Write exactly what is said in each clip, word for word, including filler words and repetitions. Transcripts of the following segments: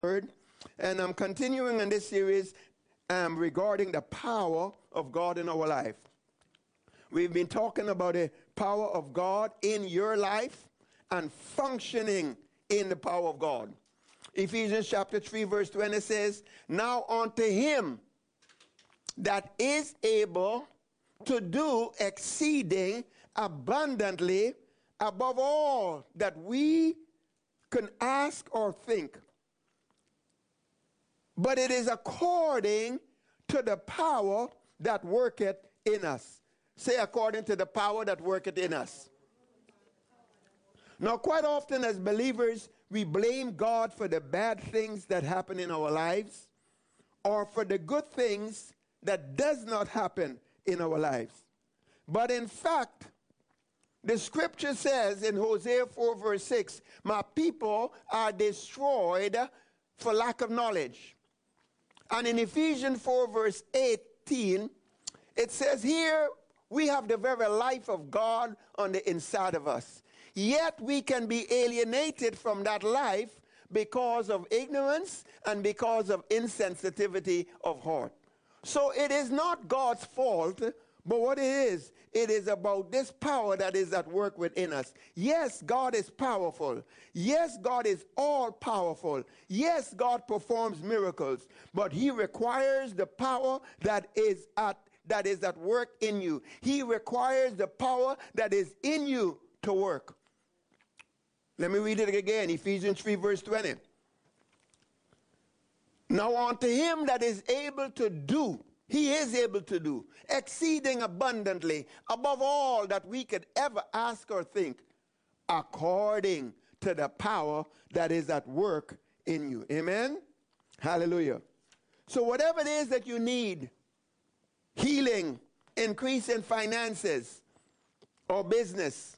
Word, and I'm continuing in this series um, regarding the power of God in our life. We've been talking about the power of God in your life and functioning in the power of God. Ephesians chapter three verse twenty says, "Now unto him that is able to do exceeding abundantly above all that we can ask or think. But it is according to the power that worketh in us." Say, according to the power that worketh in us. Now, quite often as believers, we blame God for the bad things that happen in our lives or for the good things that does not happen in our lives. But in fact, the scripture says in Hosea four verse six, "My people are destroyed for lack of knowledge." And in Ephesians four verse eighteen, it says here, we have the very life of God on the inside of us. Yet we can be alienated from that life because of ignorance and because of insensitivity of heart. So it is not God's fault, but what it is, it is about this power that is at work within us. Yes, God is powerful. Yes, God is all powerful. Yes, God performs miracles, but he requires the power that is at that is at work in you. He requires the power that is in you to work. Let me read it again, Ephesians three verse twenty. "Now unto him that is able to do," he is able to do, "exceeding abundantly above all that we could ever ask or think, according to the power that is at work in you." Amen? Hallelujah. So whatever it is that you need, healing, increase in finances, or business,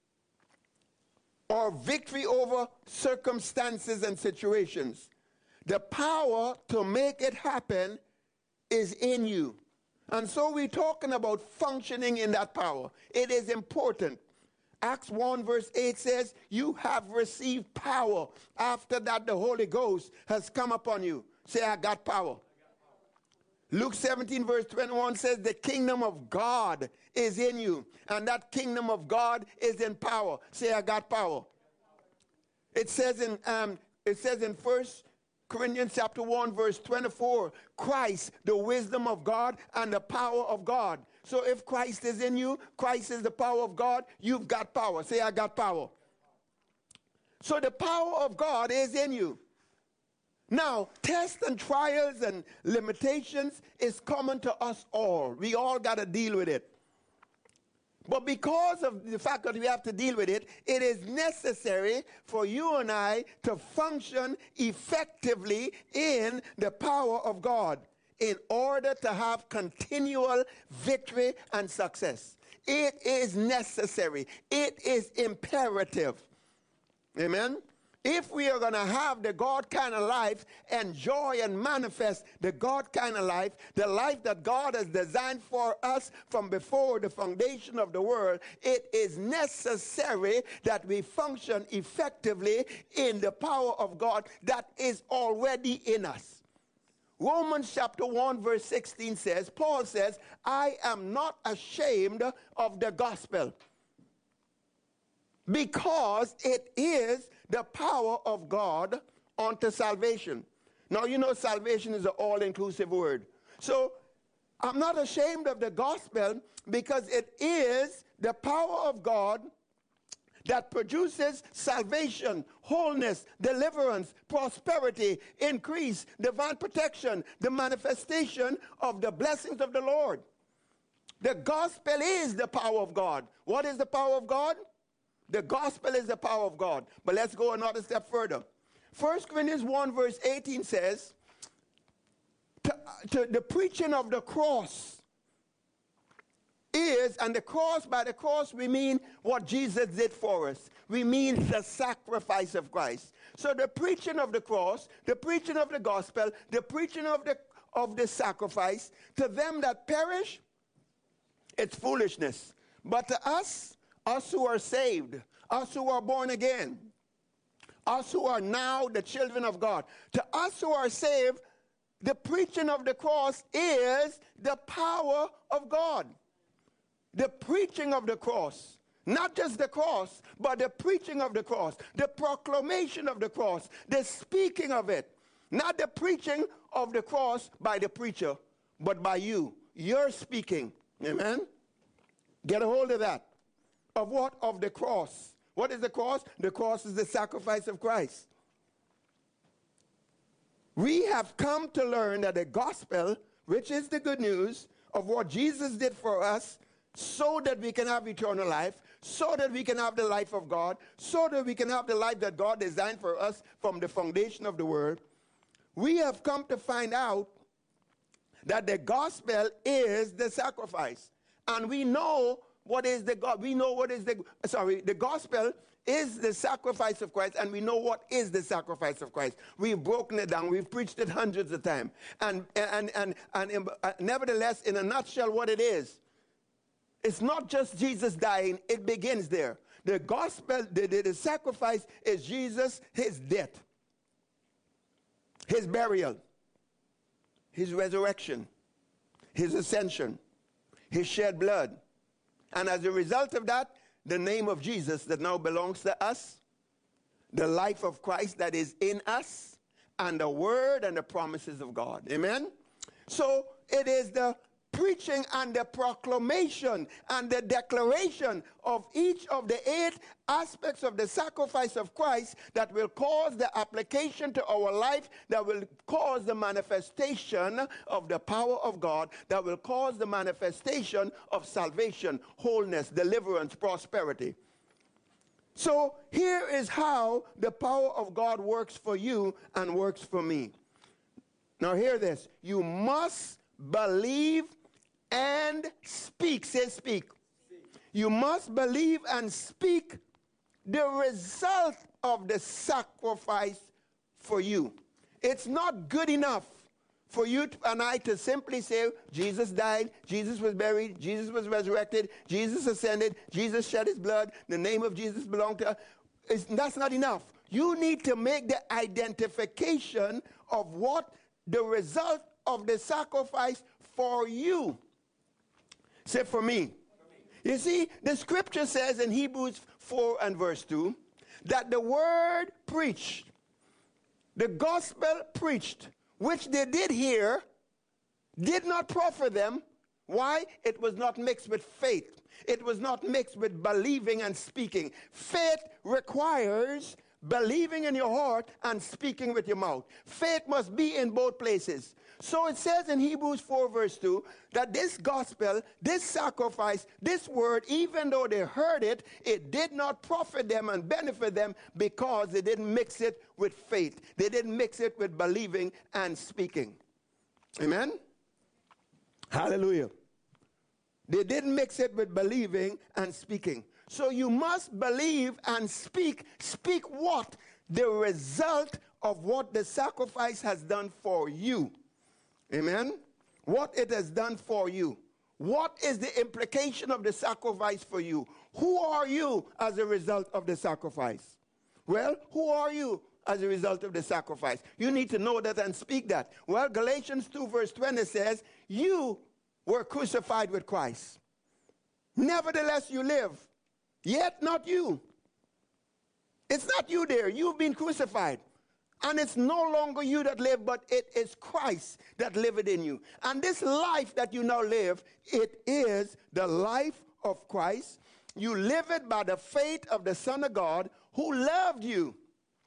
or victory over circumstances and situations, the power to make it happen is in you. And so we're talking about functioning in that power. It is important. Acts one verse eight says, "You have received power after that the Holy Ghost has come upon you." Say, "I got power." Luke seventeen verse twenty-one says, "The kingdom of God is in you, and that kingdom of God is in power." Say, "I got power." It says in um, it says in First Corinthians chapter one verse twenty-four, "Christ, the wisdom of God and the power of God." So if Christ is in you, Christ is the power of God, you've got power. Say, "I got power." So the power of God is in you. Now, tests and trials and limitations is common to us all. We all got to deal with it. But because of the fact that we have to deal with it, it is necessary for you and I to function effectively in the power of God in order to have continual victory and success. It is necessary. It is imperative. Amen? If we are going to have the God kind of life, enjoy and manifest the God kind of life, the life that God has designed for us from before the foundation of the world, it is necessary that we function effectively in the power of God that is already in us. Romans chapter one verse sixteen says, Paul says, "I am not ashamed of the gospel, because it is the power of God unto salvation." Now, you know salvation is an all-inclusive word. So, I'm not ashamed of the gospel because it is the power of God that produces salvation, wholeness, deliverance, prosperity, increase, divine protection, the manifestation of the blessings of the Lord. The gospel is the power of God. What is the power of God? The gospel is the power of God. But let's go another step further. First Corinthians one verse eighteen says, to, to the preaching of the cross is, and the cross, by the cross we mean what Jesus did for us. We mean the sacrifice of Christ. So the preaching of the cross, the preaching of the gospel, the preaching of the, of the sacrifice, to them that perish, it's foolishness. But to us, us who are saved, us who are born again, Us who are now the children of God. To us who are saved, the preaching of the cross is the power of God. The preaching of the cross. Not just the cross, but the preaching of the cross. The proclamation of the cross. The speaking of it. Not the preaching of the cross by the preacher, but by you. You're speaking. Amen? Get a hold of that. Of what? Of the cross. What is the cross? The cross is the sacrifice of Christ. We have come to learn that the gospel, which is the good news of what Jesus did for us, so that we can have eternal life, so that we can have the life of God, so that we can have the life that God designed for us from the foundation of the world. We have come to find out that the gospel is the sacrifice. And we know what is the God, we know what is the, sorry, the gospel is the sacrifice of Christ, and we know what is the sacrifice of Christ. We've broken it down. We've preached it hundreds of times. And, and, and, and, and uh, nevertheless, in a nutshell, what it is, it's not just Jesus dying. It begins there. The gospel, the, the, the sacrifice is Jesus, his death, his burial, his resurrection, his ascension, his shed blood. And as a result of that, the name of Jesus that now belongs to us, the life of Christ that is in us, and the word and the promises of God. Amen? So it is the preaching and the proclamation and the declaration of each of the eight aspects of the sacrifice of Christ that will cause the application to our life, that will cause the manifestation of the power of God, that will cause the manifestation of salvation, wholeness, deliverance, prosperity. So here is how the power of God works for you and works for me. Now hear this. You must believe and speak. Say speak. You must believe and speak the result of the sacrifice for you. It's not good enough for you and I to simply say, Jesus died, Jesus was buried, Jesus was resurrected, Jesus ascended, Jesus shed his blood, the name of Jesus belonged to us. It's, that's not enough. You need to make the identification of what the result of the sacrifice for you. Say for me. You see, the scripture says in Hebrews four and verse two, that the word preached, the gospel preached, which they did hear, did not profit them. Why? It was not mixed with faith. It was not mixed with believing and speaking. Faith requires believing in your heart and speaking with your mouth. Faith must be in both places. So it says in Hebrews four verse two that this gospel, this sacrifice, this word, even though they heard it, it did not profit them and benefit them because they didn't mix it with faith. They didn't mix it with believing and speaking. Amen? Hallelujah. They didn't mix it with believing and speaking. So you must believe and speak. Speak what? The result of what the sacrifice has done for you. Amen? What it has done for you. What is the implication of the sacrifice for you? Who are you as a result of the sacrifice? Well, who are you as a result of the sacrifice? You need to know that and speak that. Well, Galatians two verse twenty says, you were crucified with Christ. Nevertheless you live, yet not you. It's not you there. You've been crucified. And it's no longer you that live, but it is Christ that liveth in you. And this life that you now live, it is the life of Christ. You live it by the faith of the Son of God who loved you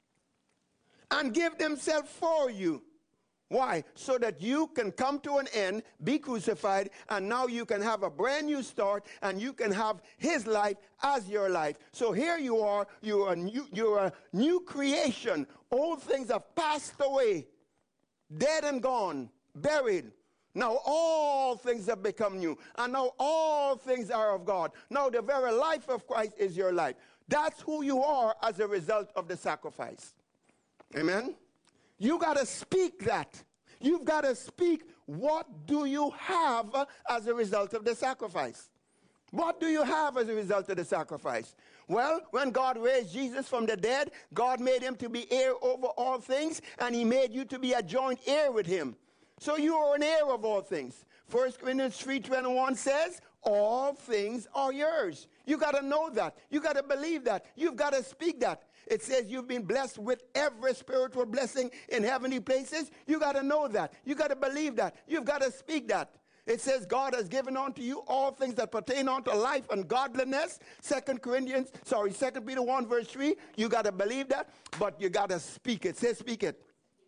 and gave himself for you. Why? So that you can come to an end, be crucified, and now you can have a brand new start, and you can have his life as your life. So here you are, you are new, you're a new creation. Old things have passed away, dead and gone, buried. Now all things have become new, and now all things are of God. Now the very life of Christ is your life. That's who you are as a result of the sacrifice. Amen? You got to speak that. You've got to speak what do you have as a result of the sacrifice. What do you have as a result of the sacrifice? Well, when God raised Jesus from the dead, God made him to be heir over all things, and he made you to be a joint heir with him. So you are an heir of all things. First Corinthians three twenty-one says, all things are yours. You got to know that. You got to believe that. You've got to speak that. It says you've been blessed with every spiritual blessing in heavenly places. You got to know that. You got to believe that. You've got to speak that. It says God has given unto you all things that pertain unto life and godliness. Second Corinthians, sorry, Second Peter one verse three. You got to believe that, but you got to speak it. Say speak it.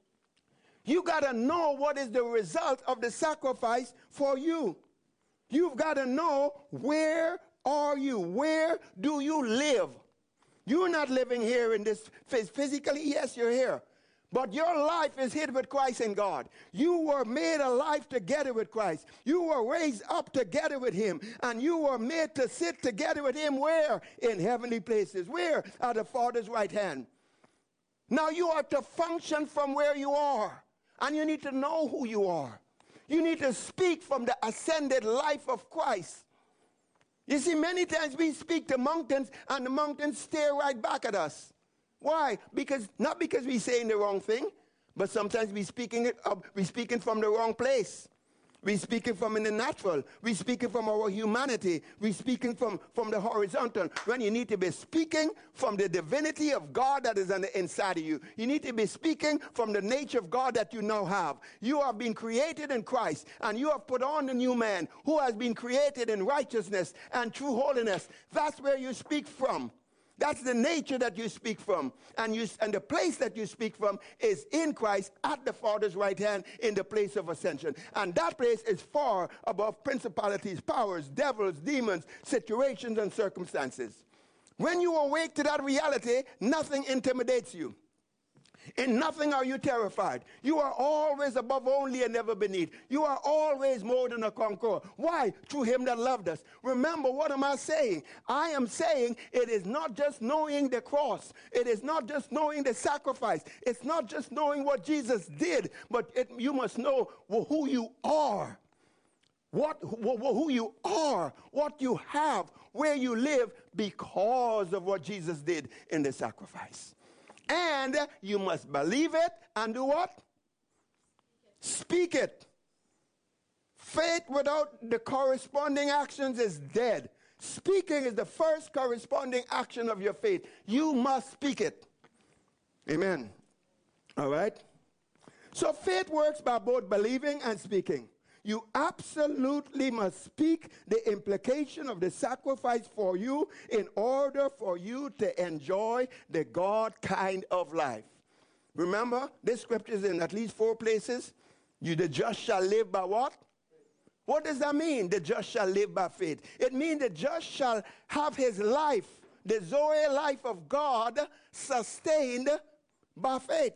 You got to know what is the result of the sacrifice for you. You've got to know, where are you? Where do you live? You're not living here in this physically. Yes, you're here. But your life is hid with Christ in God. You were made alive together with Christ. You were raised up together with him. And you were made to sit together with him where? In heavenly places. Where? At the Father's right hand. Now you are to function from where you are. And you need to know who you are. You need to speak from the ascended life of Christ. You see, many times we speak to mountains and the mountains stare right back at us. Why? Because not because we're saying the wrong thing, but sometimes we're speaking, it, uh, we're speaking from the wrong place. We're speaking from in the natural. We're speaking from our humanity. We're speaking from, from the horizontal. When you need to be speaking from the divinity of God that is on the inside of you. You need to be speaking from the nature of God that you now have. You have been created in Christ, and you have put on the new man who has been created in righteousness and true holiness. That's where you speak from. That's the nature that you speak from. And, you, and the place that you speak from is in Christ at the Father's right hand in the place of ascension. And that place is far above principalities, powers, devils, demons, situations, and circumstances. When you awake to that reality, nothing intimidates you. In nothing are you terrified. You are always above only and never beneath. You are always more than a conqueror. Why? Through him that loved us. Remember, what am I saying? I am saying it is not just knowing the cross. It is not just knowing the sacrifice. It's not just knowing what Jesus did, but it, you must know who you are. What, who you are, what you have, where you live because of what Jesus did in the sacrifice. And you must believe it and do what? Speak it. Faith without the corresponding actions is dead. Speaking is the first corresponding action of your faith. You must speak it. Amen. All right? So faith works by both believing and speaking. You absolutely must speak the implication of the sacrifice for you in order for you to enjoy the God kind of life. Remember, this scripture is in at least four places. You, the just shall live by what? What does that mean? The just shall live by faith. It means the just shall have his life, the Zoe life of God, sustained by faith.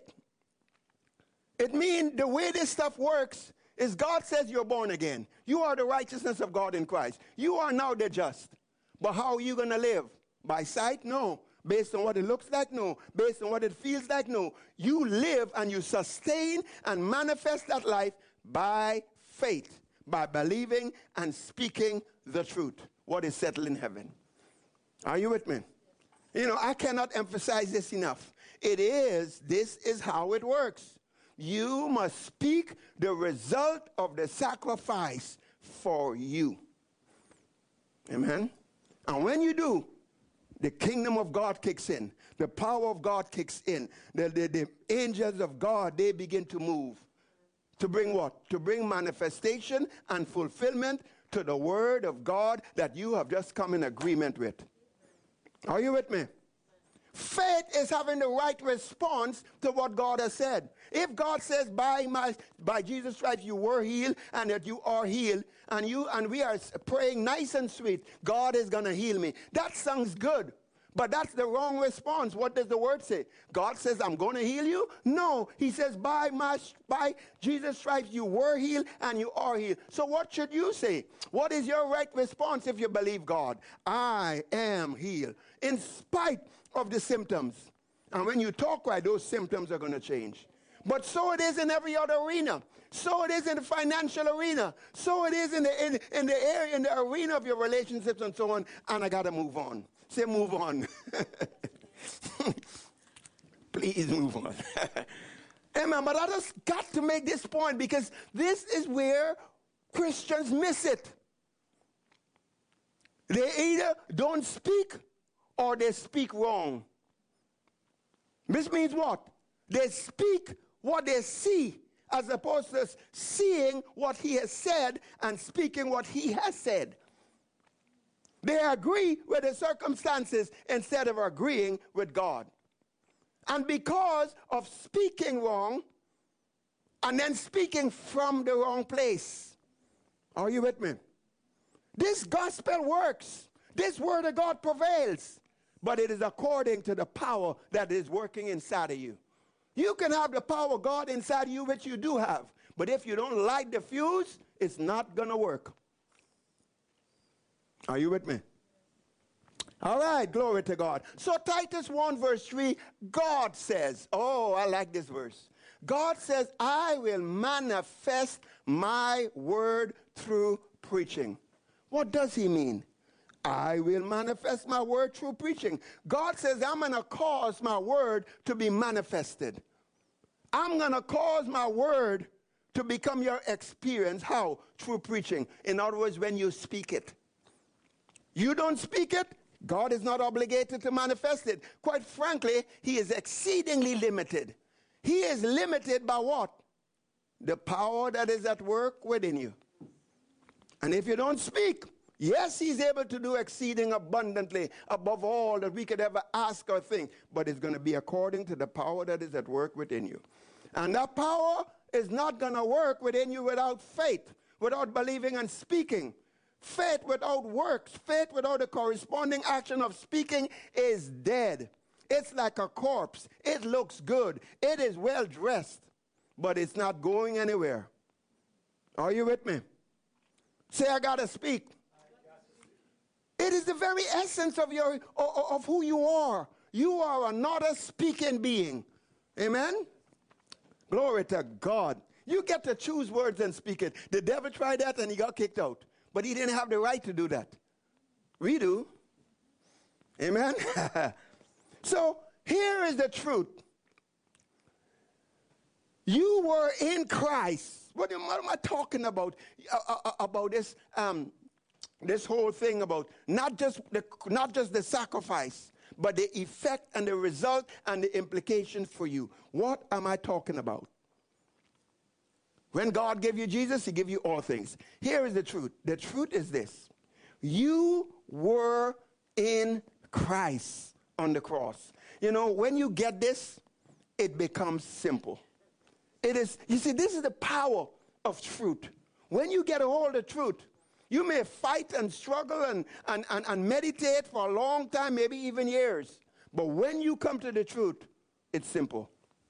It means the way this stuff works is God says you're born again. You are the righteousness of God in Christ. You are now the just. But how are you going to live? By sight? No. Based on what it looks like? No. Based on what it feels like? No. You live and you sustain and manifest that life by faith, by believing and speaking the truth, what is settled in heaven. Are you with me? You know, I cannot emphasize this enough. It is, this is how it works. You must speak the result of the sacrifice for you. Amen? And when you do, the kingdom of God kicks in. The power of God kicks in. The, the, the angels of God, they begin to move. To bring what? To bring manifestation and fulfillment to the word of God that you have just come in agreement with. Are you with me? Faith is having the right response to what God has said. If God says by my by Jesus' stripes you were healed and that you are healed, and you and we are praying nice and sweet, God is going to heal me. That sounds good, but that's the wrong response. What does the word say? God says I'm going to heal you? No, he says by my by Jesus' stripes you were healed and you are healed. So what should you say? What is your right response if you believe God? I am healed in spite of the symptoms. And when you talk right, those symptoms are going to change. But so it is in every other arena. So it is in the financial arena. So it is in the, in, in the area, in the arena of your relationships and so on. And I got to move on. Say move on. Please move on. Amen. But I just got to make this point because this is where Christians miss it. They either don't speak or they speak wrong. This means what? They speak what they see as opposed to seeing what he has said and speaking what he has said. They agree with the circumstances instead of agreeing with God. And because of speaking wrong and then speaking from the wrong place. Are you with me? This gospel works. This word of God prevails. But it is according to the power that is working inside of you. You can have the power of God inside of you, which you do have. But if you don't light the fuse, it's not going to work. Are you with me? All right, glory to God. So Titus one verse three, God says, oh, I like this verse. God says, I will manifest my word through preaching. What does he mean? I will manifest my word through preaching. God says, I'm going to cause my word to be manifested. I'm going to cause my word to become your experience. How? Through preaching. In other words, when you speak it. You don't speak it, God is not obligated to manifest it. Quite frankly, he is exceedingly limited. He is limited by what? The power that is at work within you. And if you don't speak, yes, he's able to do exceeding abundantly above all that we could ever ask or think, but it's going to be according to the power that is at work within you. And that power is not going to work within you without faith, without believing and speaking. Faith without works, faith without the corresponding action of speaking is dead. It's like a corpse. It looks good. It is well dressed, but it's not going anywhere. Are you with me? Say, I got to speak. It is the very essence of your of who you are. You are another speaking being. Amen? Glory to God. You get to choose words and speak it. The devil tried that and he got kicked out. But he didn't have the right to do that. We do. Amen? So here is the truth. You were in Christ. What am, what am I talking about? Uh, uh, about this um, this whole thing about not just the not just the sacrifice, but the effect and the result and the implications for you. What am I talking about? When God gave you Jesus, he gave you all things. Here is the truth. The truth is this. You were in Christ on the cross. You know, when you get this, it becomes simple. It is, you see, this is the power of truth. When you get a hold of truth, you may fight and struggle and, and, and, and meditate for a long time, maybe even years. But when you come to the truth, it's simple.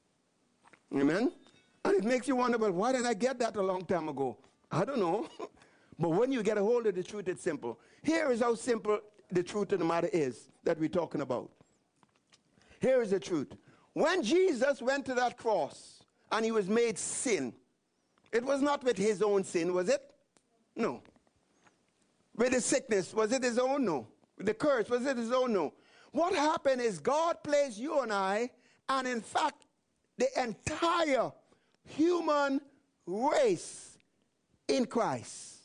Amen? And it makes you wonder, well, why did I get that a long time ago? I don't know. But when you get a hold of the truth, it's simple. Here is how simple the truth of the matter is that we're talking about. Here is the truth. When Jesus went to that cross and he was made sin, it was not with his own sin, was it? No. With the sickness, was it his own? No. With the curse, was it his own? No. What happened is God placed you and I, and in fact, the entire human race in Christ.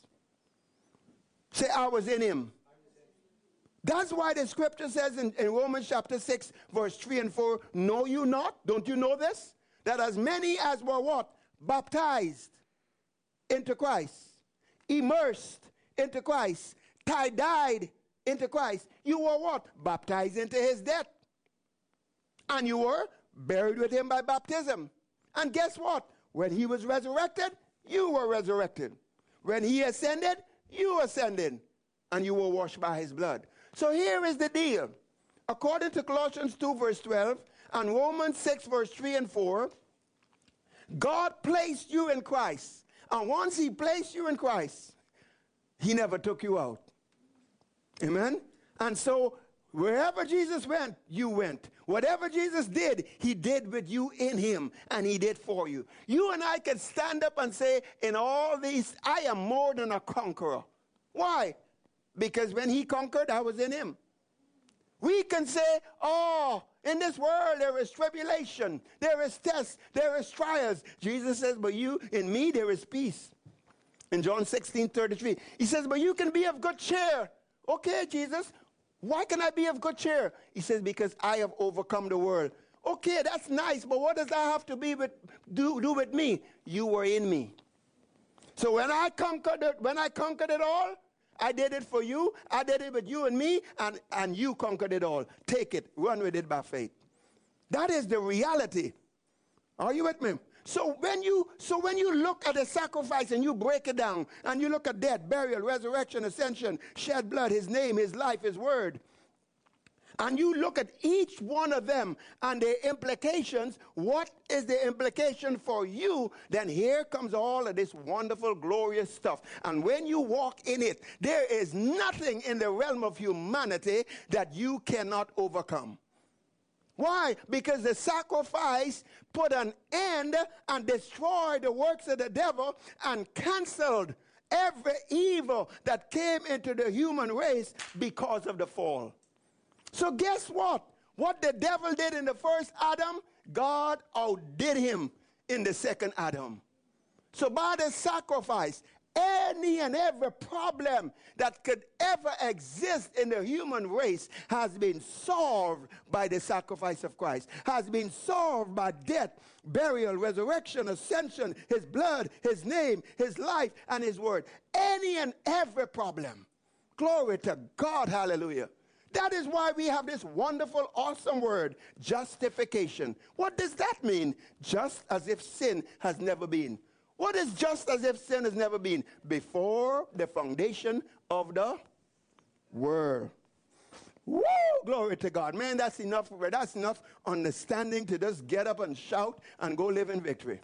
Say, I was in him. That's why the scripture says in, in Romans chapter six, verse three and four, know you not? Don't you know this? That as many as were what? Baptized into Christ, immersed into Christ, tie-dyed into Christ. You were what? Baptized into his death. And you were buried with him by baptism. And guess what? When he was resurrected, you were resurrected. When he ascended, you ascended. And you were washed by his blood. So here is the deal. According to Colossians two, verse twelve, and Romans six, verse three and four, God placed you in Christ. And once he placed you in Christ, he never took you out. Amen? And so Wherever Jesus went, you went. Whatever Jesus did, he did with you in him, and he did for you. You and I can stand up and say, in all these, I am more than a conqueror. Why? Because when he conquered, I was in him. We can say, oh, in this world there is tribulation, there is tests, there is trials. Jesus says, but you, in me there is peace. In John sixteen thirty-three, he says, but you can be of good cheer. Okay, Jesus, why can I be of good cheer? He says, because I have overcome the world. Okay, that's nice, but what does that have to be with, do, do with me? You were in me. So when I conquered it, when I conquered it all, I did it for you, I did it with you and me, and, and you conquered it all. Take it, run with it by faith. That is the reality. Are you with me? So when you so when you look at the sacrifice and you break it down, and you look at death, burial, resurrection, ascension, shed blood, his name, his life, his word, and you look at each one of them and their implications, what is the implication for you? Then here comes all of this wonderful, glorious stuff. And when you walk in it, there is nothing in the realm of humanity that you cannot overcome. Why? Because the sacrifice put an end and destroyed the works of the devil and canceled every evil that came into the human race because of the fall. So guess what? What the devil did in the first Adam, God outdid him in the second Adam. So by the sacrifice, any and every problem that could ever exist in the human race has been solved by the sacrifice of Christ, has been solved by death, burial, resurrection, ascension, his blood, his name, his life, and his word. Any and every problem. Glory to God, hallelujah. That is why we have this wonderful, awesome word, justification. What does that mean? Just as if sin has never been. What is just as if sin has never been? Before the foundation of the world. Woo! Glory to God. Man, that's enough. That's enough understanding to just get up and shout and go live in victory.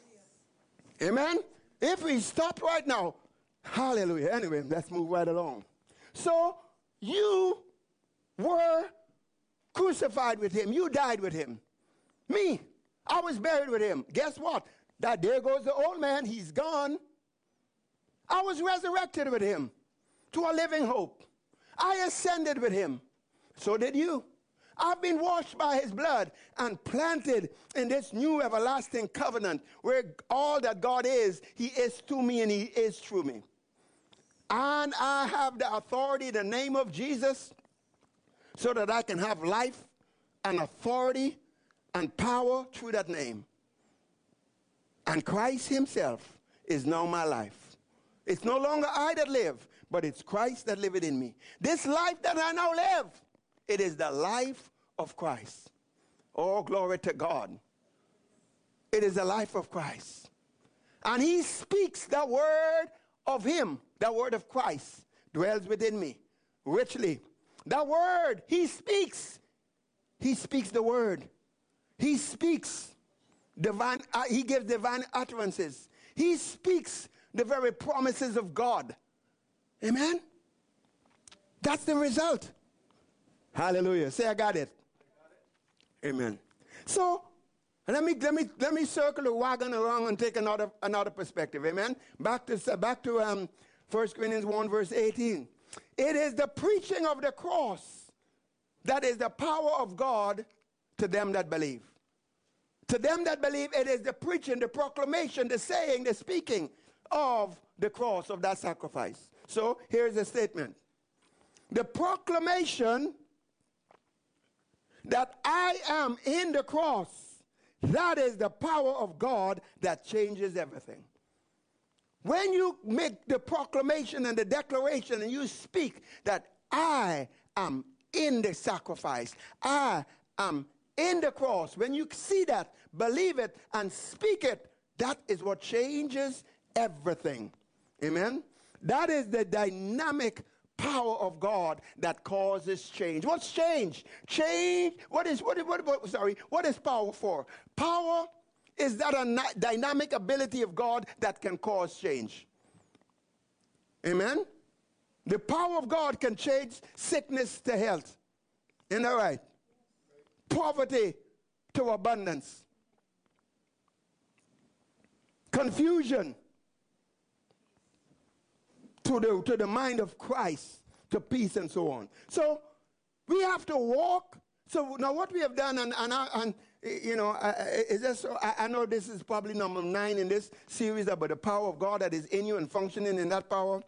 Amen? If we stop right now, hallelujah. Anyway, let's move right along. So, you were crucified with him. You died with him. Me, I was buried with him. Guess what? That there goes the old man. He's gone. I was resurrected with him to a living hope. I ascended with him. So did you. I've been washed by his blood and planted in this new everlasting covenant where all that God is, he is to me and he is through me. And I have the authority in the name of Jesus so that I can have life and authority and power through that name. And Christ himself is now my life. It's no longer I that live, but it's Christ that liveth in me. This life that I now live, it is the life of Christ. Oh, glory to God. It is the life of Christ. And he speaks the word of him, the word of Christ, dwells within me richly. The word, he speaks. He speaks the word. He speaks divine, uh, he gives divine utterances. He speaks the very promises of God. Amen? That's the result. Hallelujah. Say, I got it. I got it. Amen. So, let me, let me, let me circle the wagon around and take another, another perspective. Amen? Back to, back to um, First Corinthians one, verse eighteen. It is the preaching of the cross that is the power of God to them that believe. To them that believe, it is the preaching, the proclamation, the saying, the speaking of the cross, of that sacrifice. So here's the statement. The proclamation that I am in the cross, that is the power of God that changes everything. When you make the proclamation and the declaration and you speak that I am in the sacrifice, I am in the cross, when you see that, believe it and speak it, that is what changes everything. Amen? That is the dynamic power of God that causes change. What's change? Change, what is, what, what, what, sorry, what is power for? Power is that a dynamic ability of God that can cause change. Amen? The power of God can change sickness to health. Isn't that right? Poverty to abundance. Confusion to the, to the mind of Christ, to peace and so on. So we have to walk. So now what we have done, and, and, and you know, is this, I, I know this is probably number nine in this series about the power of God that is in you and functioning in that power.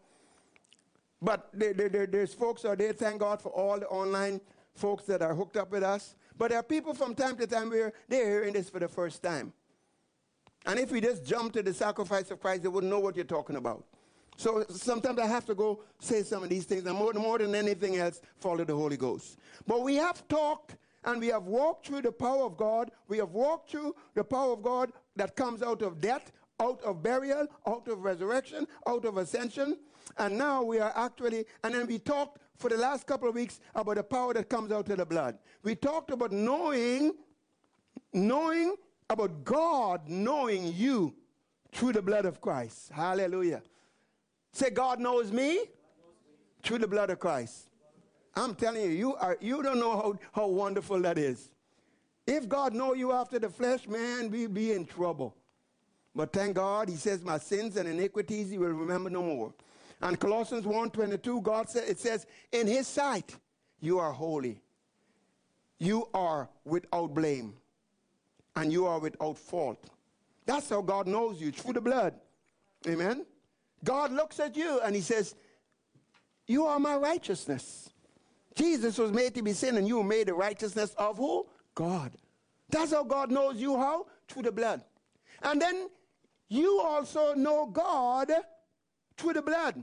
But there, there, there's folks out there, thank God for all the online folks that are hooked up with us. But there are people from time to time where they're hearing this for the first time. And if we just jump to the sacrifice of Christ, they wouldn't know what you're talking about. So sometimes I have to go say some of these things, and more, more than anything else, follow the Holy Ghost. But we have talked and we have walked through the power of God. We have walked through the power of God that comes out of death, out of burial, out of resurrection, out of ascension. And now we are actually, and then we talked for the last couple of weeks about the power that comes out of the blood. We talked about knowing, knowing about God knowing you through the blood of Christ. Hallelujah. Say, God knows me, God knows me through the blood of Christ. I'm telling you, you, are, you don't know how, how wonderful that is. If God know you after the flesh, man, we be in trouble. But thank God, he says, my sins and iniquities he will remember no more. And Colossians one twenty-two, God said, it says, in his sight, you are holy. You are without blame. And you are without fault. That's how God knows you, through the blood. Amen? God looks at you and he says, you are my righteousness. Jesus was made to be sin, and you were made the righteousness of who? God. That's how God knows you, how? Through the blood. And then you also know God through the blood.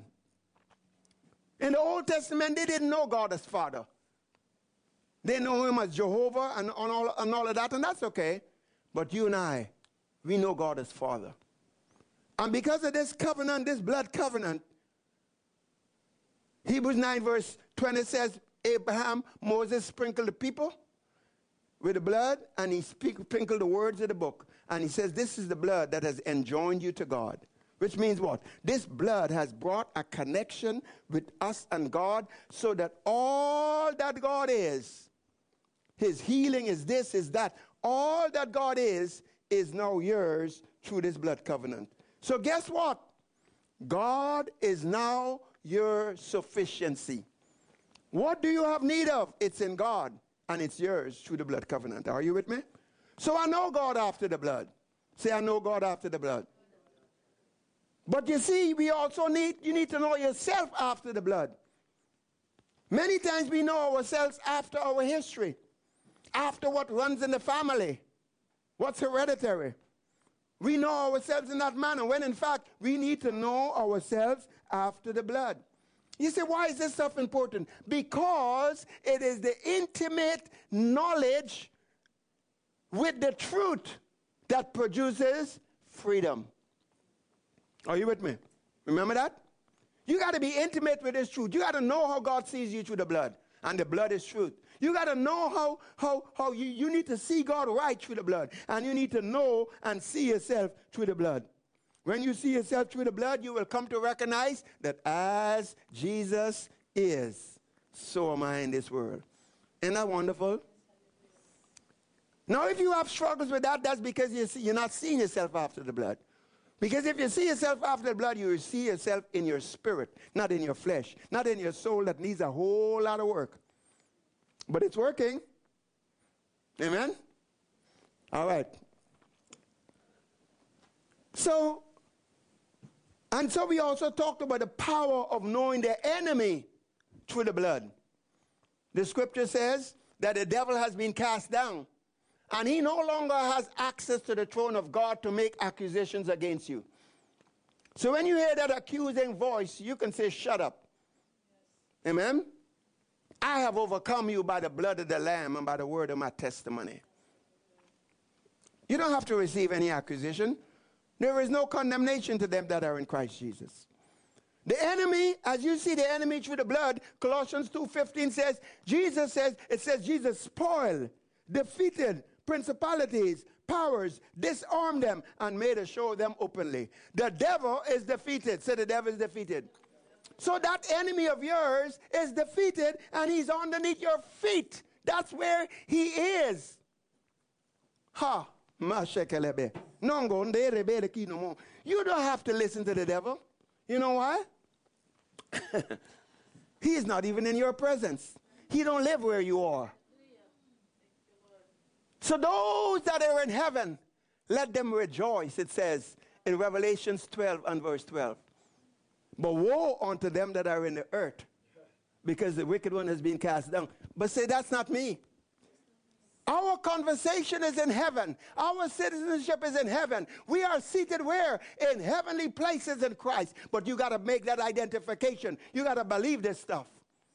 In the Old Testament, they didn't know God as Father. They know him as Jehovah and, and, all, and all of that, and that's okay. But you and I, we know God as Father. And because of this covenant, this blood covenant, Hebrews nine verse twenty says, Abraham, Moses sprinkled the people with the blood, and he speak, sprinkled the words of the book. And he says, this is the blood that has enjoined you to God. Which means what? This blood has brought a connection with us and God, so that all that God is, his healing is this, is that, all that God is, is now yours through this blood covenant. So guess what? God is now your sufficiency. What do you have need of? It's in God, and it's yours through the blood covenant. Are you with me? So I know God after the blood. Say, I know God after the blood. But you see, we also need, you need to know yourself after the blood. Many times we know ourselves after our history, after what runs in the family, what's hereditary. We know ourselves in that manner, when in fact we need to know ourselves after the blood. You say, why is this stuff important? Because it is the intimate knowledge with the truth that produces freedom. Are you with me? Remember that? You got to be intimate with this truth. You got to know how God sees you through the blood. And the blood is truth. You got to know how, how, how you, you need to see God right through the blood. And you need to know and see yourself through the blood. When you see yourself through the blood, you will come to recognize that as Jesus is, so am I in this world. Isn't that wonderful? Now, if you have struggles with that, that's because you see, you're not seeing yourself after the blood. Because if you see yourself after the blood, you will see yourself in your spirit, not in your flesh, not in your soul that needs a whole lot of work. But it's working. Amen? All right. So, and so we also talked about the power of knowing the enemy through the blood. The scripture says that the devil has been cast down, and he no longer has access to the throne of God to make accusations against you. So when you hear that accusing voice, you can say, shut up. Yes. Amen? I have overcome you by the blood of the Lamb and by the word of my testimony. You don't have to receive any accusation. There is no condemnation to them that are in Christ Jesus. The enemy, as you see the enemy through the blood, Colossians two fifteen says, Jesus says, it says Jesus spoiled, defeated principalities, powers, disarmed them, and made a show of them openly. The devil is defeated. Say, the devil is defeated. So that enemy of yours is defeated, and he's underneath your feet. That's where he is. Ha. You don't have to listen to the devil. You know why? He's not even in your presence. He don't live where you are. So those that are in heaven, let them rejoice, it says in Revelation twelve and verse twelve. But woe unto them that are in the earth, because the wicked one has been cast down. But say, that's not me. Our conversation is in heaven. Our citizenship is in heaven. We are seated where? In heavenly places in Christ. But you got to make that identification. You got to believe this stuff.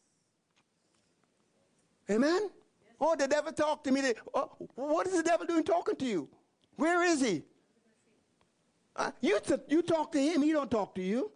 Amen? Yes. Oh, the devil talked to me. Oh, what is the devil doing talking to you? Where is he? Uh, you, t- you talk to him. He don't talk to you.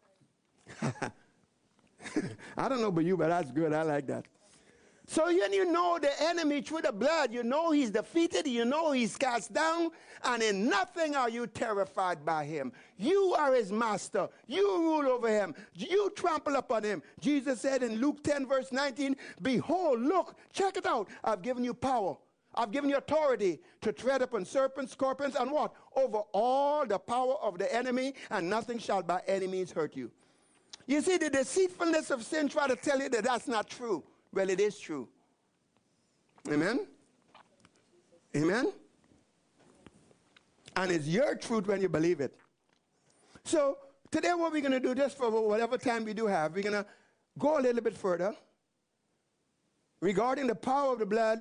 I don't know about you, but that's good. I like that. So when you know the enemy through the blood, you know he's defeated, you know he's cast down, and in nothing are you terrified by him. You are his master. You rule over him. You trample upon him. Jesus said in Luke ten, verse nineteen, behold, look, check it out. I've given you power. I've given you authority to tread upon serpents, scorpions, and what? Over all the power of the enemy, and nothing shall by any means hurt you. You see, the deceitfulness of sin try to tell you that that's not true. Well, it is true. Amen? Amen? And it's your truth when you believe it. So, today what we're going to do, just for whatever time we do have, we're going to go a little bit further regarding the power of the blood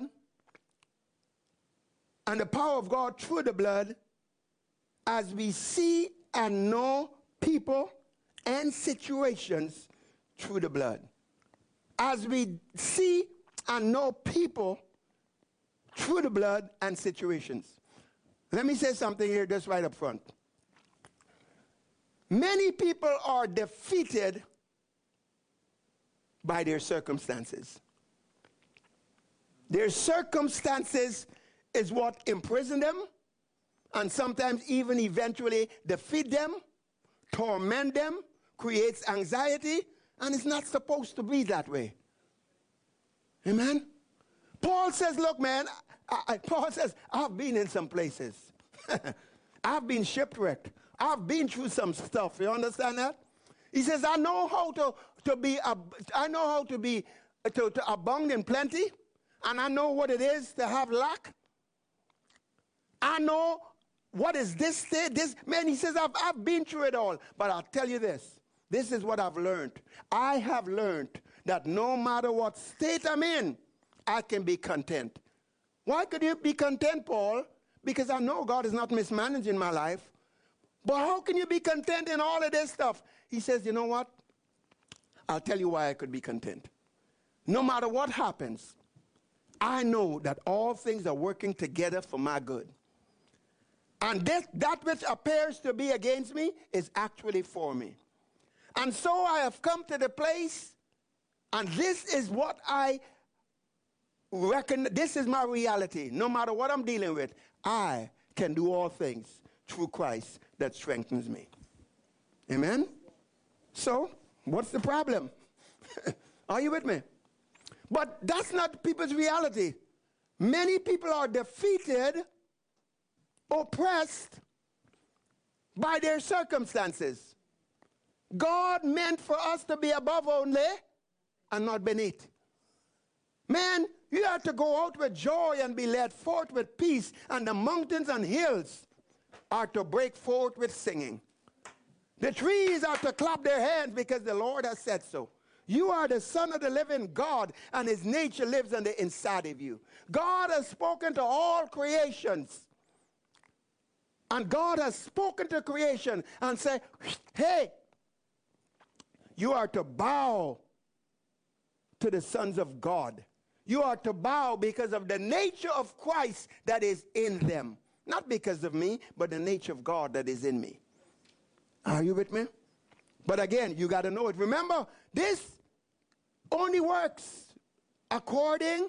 and the power of God through the blood as we see and know people and situations through the blood. As we see and know people through the blood and situations. Let me say something here just right up front. Many people are defeated by their circumstances. Their circumstances is what imprison them, and sometimes even eventually defeat them, torment them, creates anxiety, and it's not supposed to be that way. Amen? Paul says, look, man, I, I, Paul says, I've been in some places. I've been shipwrecked. I've been through some stuff. You understand that? He says, I know how to, to be, uh, I know how to be, uh, to, to abound in plenty, and I know what it is to have lack. I know what is this state, this, man, he says, I've, I've been through it all, but I'll tell you this. This is what I've learned. I have learned that no matter what state I'm in, I can be content. Why could you be content, Paul? Because I know God is not mismanaging my life. But how can you be content in all of this stuff? He says, you know what? I'll tell you why I could be content. No matter what happens, I know that all things are working together for my good. And this, that which appears to be against me is actually for me. And so I have come to the place, and this is what I reckon, this is my reality. No matter what I'm dealing with, I can do all things through Christ that strengthens me. Amen? So, what's the problem? Are you with me? But that's not people's reality. Many people are defeated, oppressed by their circumstances. God meant for us to be above only and not beneath. Man, you have to go out with joy and be led forth with peace, and the mountains and hills are to break forth with singing. The trees are to clap their hands because the Lord has said so. You are the son of the living God, and his nature lives on the inside of you. God has spoken to all creations. And God has spoken to creation and said, hey, you are to bow to the sons of God. You are to bow because of the nature of Christ that is in them. Not because of me, but the nature of God that is in me. Are you with me? But again, you got to know it. Remember, this only works according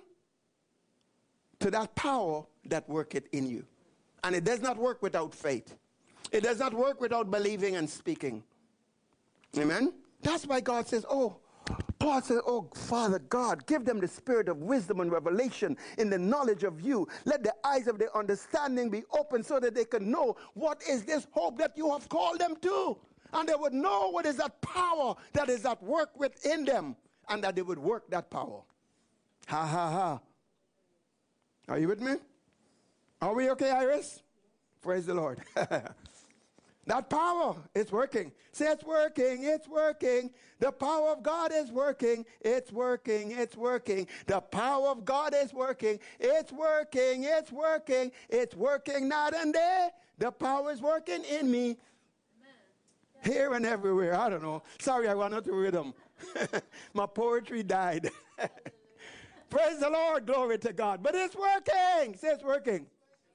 to that power that worketh in you. And it does not work without faith. It does not work without believing and speaking. Amen? That's why God says, oh, Paul said, oh, Father God, give them the spirit of wisdom and revelation in the knowledge of you. Let the eyes of their understanding be open so that they can know what is this hope that you have called them to. And they would know what is that power that is at work within them, and that they would work that power. Ha, ha, ha. Are you with me? Are we okay, Iris? Praise the Lord. That power is working. Say, it's working, it's working. The power of God is working. It's working, it's working. The power of God is working. It's working, it's working. It's working night and day. The power is working in me. Amen. Here and everywhere. I don't know. Sorry, I wanted to read them. My poetry died. Praise the Lord. Glory to God. But it's working. Say, it's working.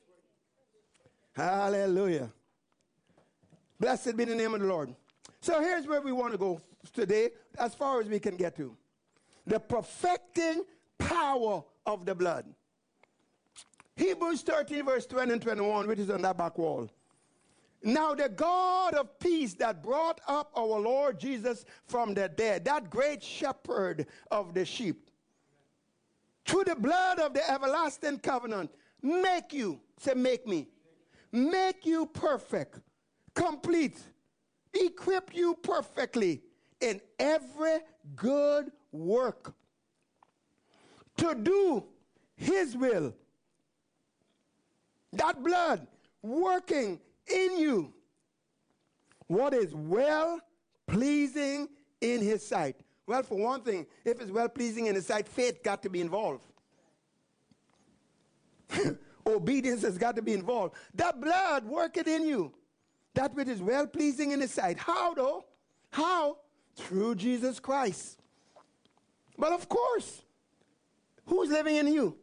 Hallelujah. Blessed be the name of the Lord. So here's where we want to go today, as far as we can get to. The perfecting power of the blood. Hebrews thirteen, verse twenty and twenty-one, which is on that back wall. Now the God of peace that brought up our Lord Jesus from the dead, that great shepherd of the sheep, through the blood of the everlasting covenant, make you, say make me, make you perfect, complete, equip you perfectly in every good work to do his will. That blood working in you what is well pleasing in his sight. Well, for one thing, if it's well pleasing in his sight, faith got to be involved. Obedience has got to be involved. That blood working in you, that which is well pleasing in his sight. How though? How? Through Jesus Christ. But of course, who's living in you?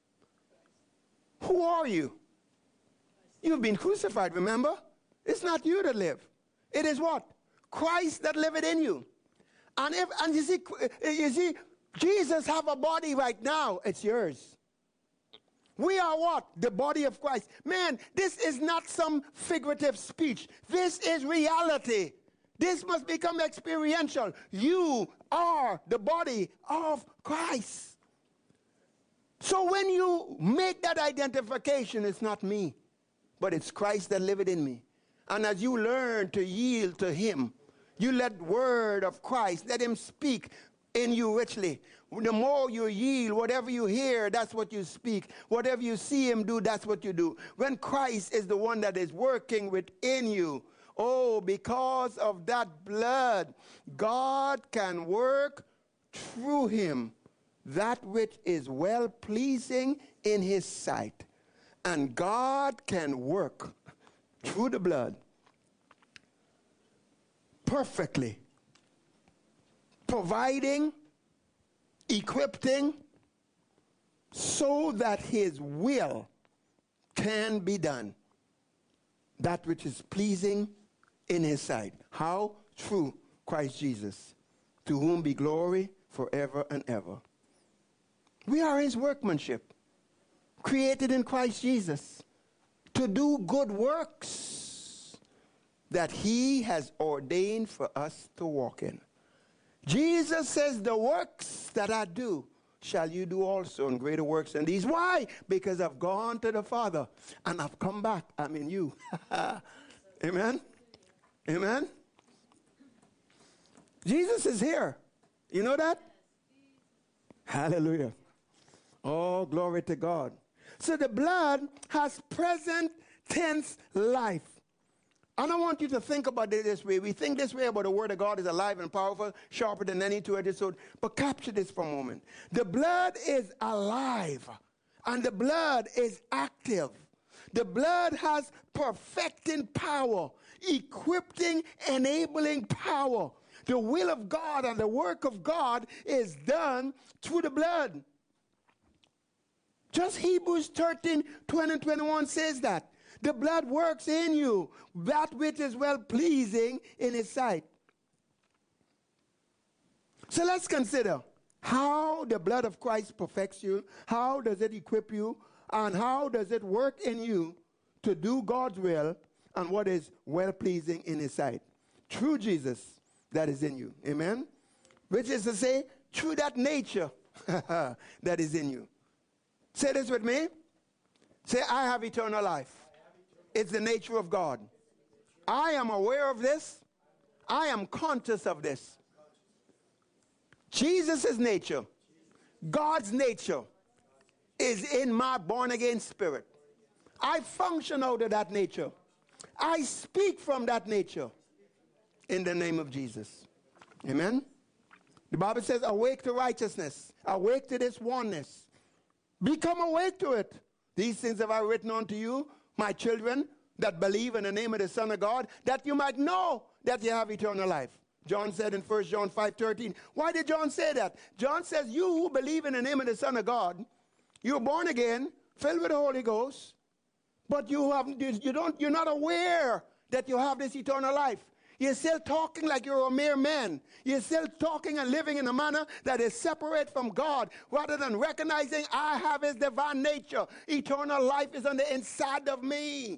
Who are you? You've been crucified, remember? It's not you that live. It is what? Christ that liveth in you. And if and you see, you see, Jesus have a body right now, it's yours. We are what? The body of Christ. Man, this is not some figurative speech. This is reality. This must become experiential. You are the body of Christ. So when you make that identification, it's not me, but it's Christ that liveth in me. And as you learn to yield to him, you let word of Christ, let him speak in you richly. The more you yield, whatever you hear, that's what you speak. Whatever you see him do, that's what you do. When Christ is the one that is working within you, oh, because of that blood, God can work through him that which is well pleasing in his sight. And God can work through the blood perfectly, providing, equipping, so that his will can be done, that which is pleasing in his sight. How? Through Christ Jesus, to whom be glory forever and ever. We are his workmanship, created in Christ Jesus to do good works that he has ordained for us to walk in. Jesus says, the works that I do shall you do also, and greater works than these. Why? Because I've gone to the Father and I've come back. I'm in you. Amen? Amen? Jesus is here. You know that? Hallelujah. Oh, glory to God. So the blood has present tense life. And I want you to think about it this way. We think this way about the word of God is alive and powerful, sharper than any two-edged sword. But capture this for a moment. The blood is alive, and the blood is active. The blood has perfecting power, equipping, enabling power. The will of God and the work of God is done through the blood. Just Hebrews thirteen, twenty, and twenty-one says that. The blood works in you, that which is well-pleasing in his sight. So let's consider how the blood of Christ perfects you, how does it equip you, and how does it work in you to do God's will and what is well-pleasing in his sight. Through Jesus that is in you. Amen? Which is to say, through that nature that is in you. Say this with me. Say, I have eternal life. It's the nature of God. I am aware of this. I am conscious of this. Jesus' nature, God's nature, is in my born-again spirit. I function out of that nature. I speak from that nature in the name of Jesus. Amen? The Bible says, awake to righteousness. Awake to this oneness. Become awake to it. These things have I written unto you, my children, that believe in the name of the Son of God, that you might know that you have eternal life. John said in First John five thirteen. Why did John say that? John says, you who believe in the name of the Son of God, you're born again, filled with the Holy Ghost, but you have you don't you're not aware that you have this eternal life. You're still talking like you're a mere man. You're still talking and living in a manner that is separate from God, rather than recognizing I have his divine nature. Eternal life is on the inside of me.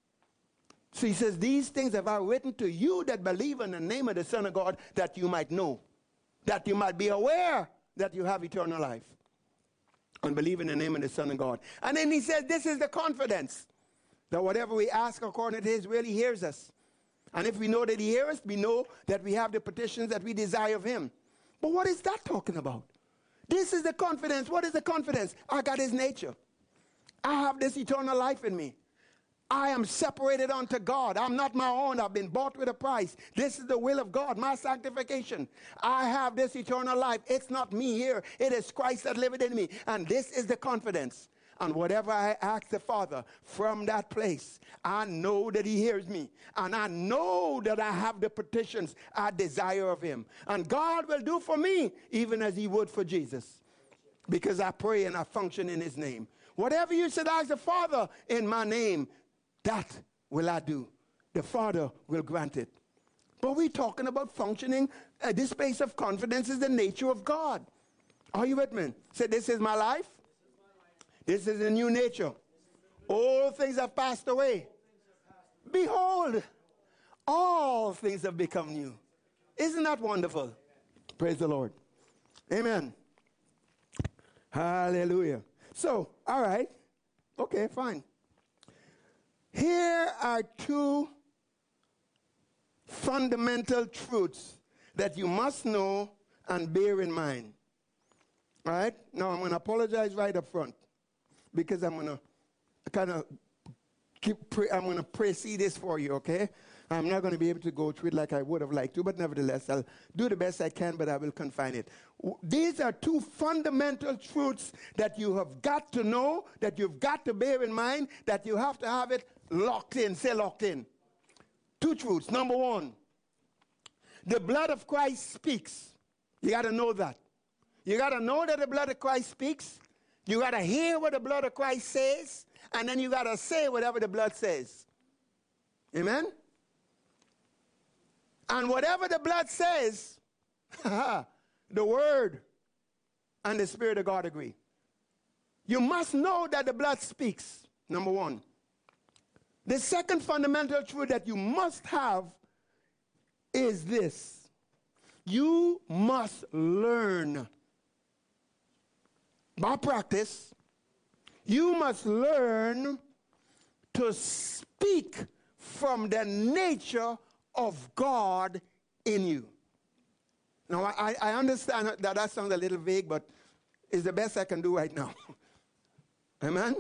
So he says, these things have I written to you that believe in the name of the Son of God, that you might know, that you might be aware that you have eternal life. And believe in the name of the Son of God. And then he says, this is the confidence, that whatever we ask according to his will, he hears us. And if we know that he hears us, we know that we have the petitions that we desire of him. But what is that talking about? This is the confidence. What is the confidence? I got his nature. I have this eternal life in me. I am separated unto God. I'm not my own. I've been bought with a price. This is the will of God, my sanctification. I have this eternal life. It's not me here. It is Christ that liveth in me. And this is the confidence. And whatever I ask the Father from that place, I know that he hears me. And I know that I have the petitions I desire of him. And God will do for me even as he would for Jesus. Because I pray and I function in his name. Whatever you should ask the Father in my name, that will I do. The Father will grant it. But we're talking about functioning. Uh, this space of confidence is the nature of God. Are you with me? Say, this is my life. This is a new nature. All things have passed away. Behold, all things have become new. Isn't that wonderful? Praise the Lord. Amen. Hallelujah. So, all right. Okay, fine. Here are two fundamental truths that you must know and bear in mind. All right? Now, I'm going to apologize right up front, because I'm going to kind of keep, pre- I'm going to precede this for you, okay? I'm not going to be able to go through it like I would have liked to, but nevertheless, I'll do the best I can, but I will confine it. W- These are two fundamental truths that you have got to know, that you've got to bear in mind, that you have to have it locked in. Say locked in. Two truths. Number one, the blood of Christ speaks. You got to know that. You got to know that the blood of Christ speaks. You got to hear what the blood of Christ says, and then you got to say whatever the blood says. Amen? And whatever the blood says, the word and the Spirit of God agree. You must know that the blood speaks, number one. The second fundamental truth that you must have is this. You must learn by practice. You must learn to speak from the nature of God in you. Now, I, I understand that that sounds a little vague, but it's the best I can do right now. Amen?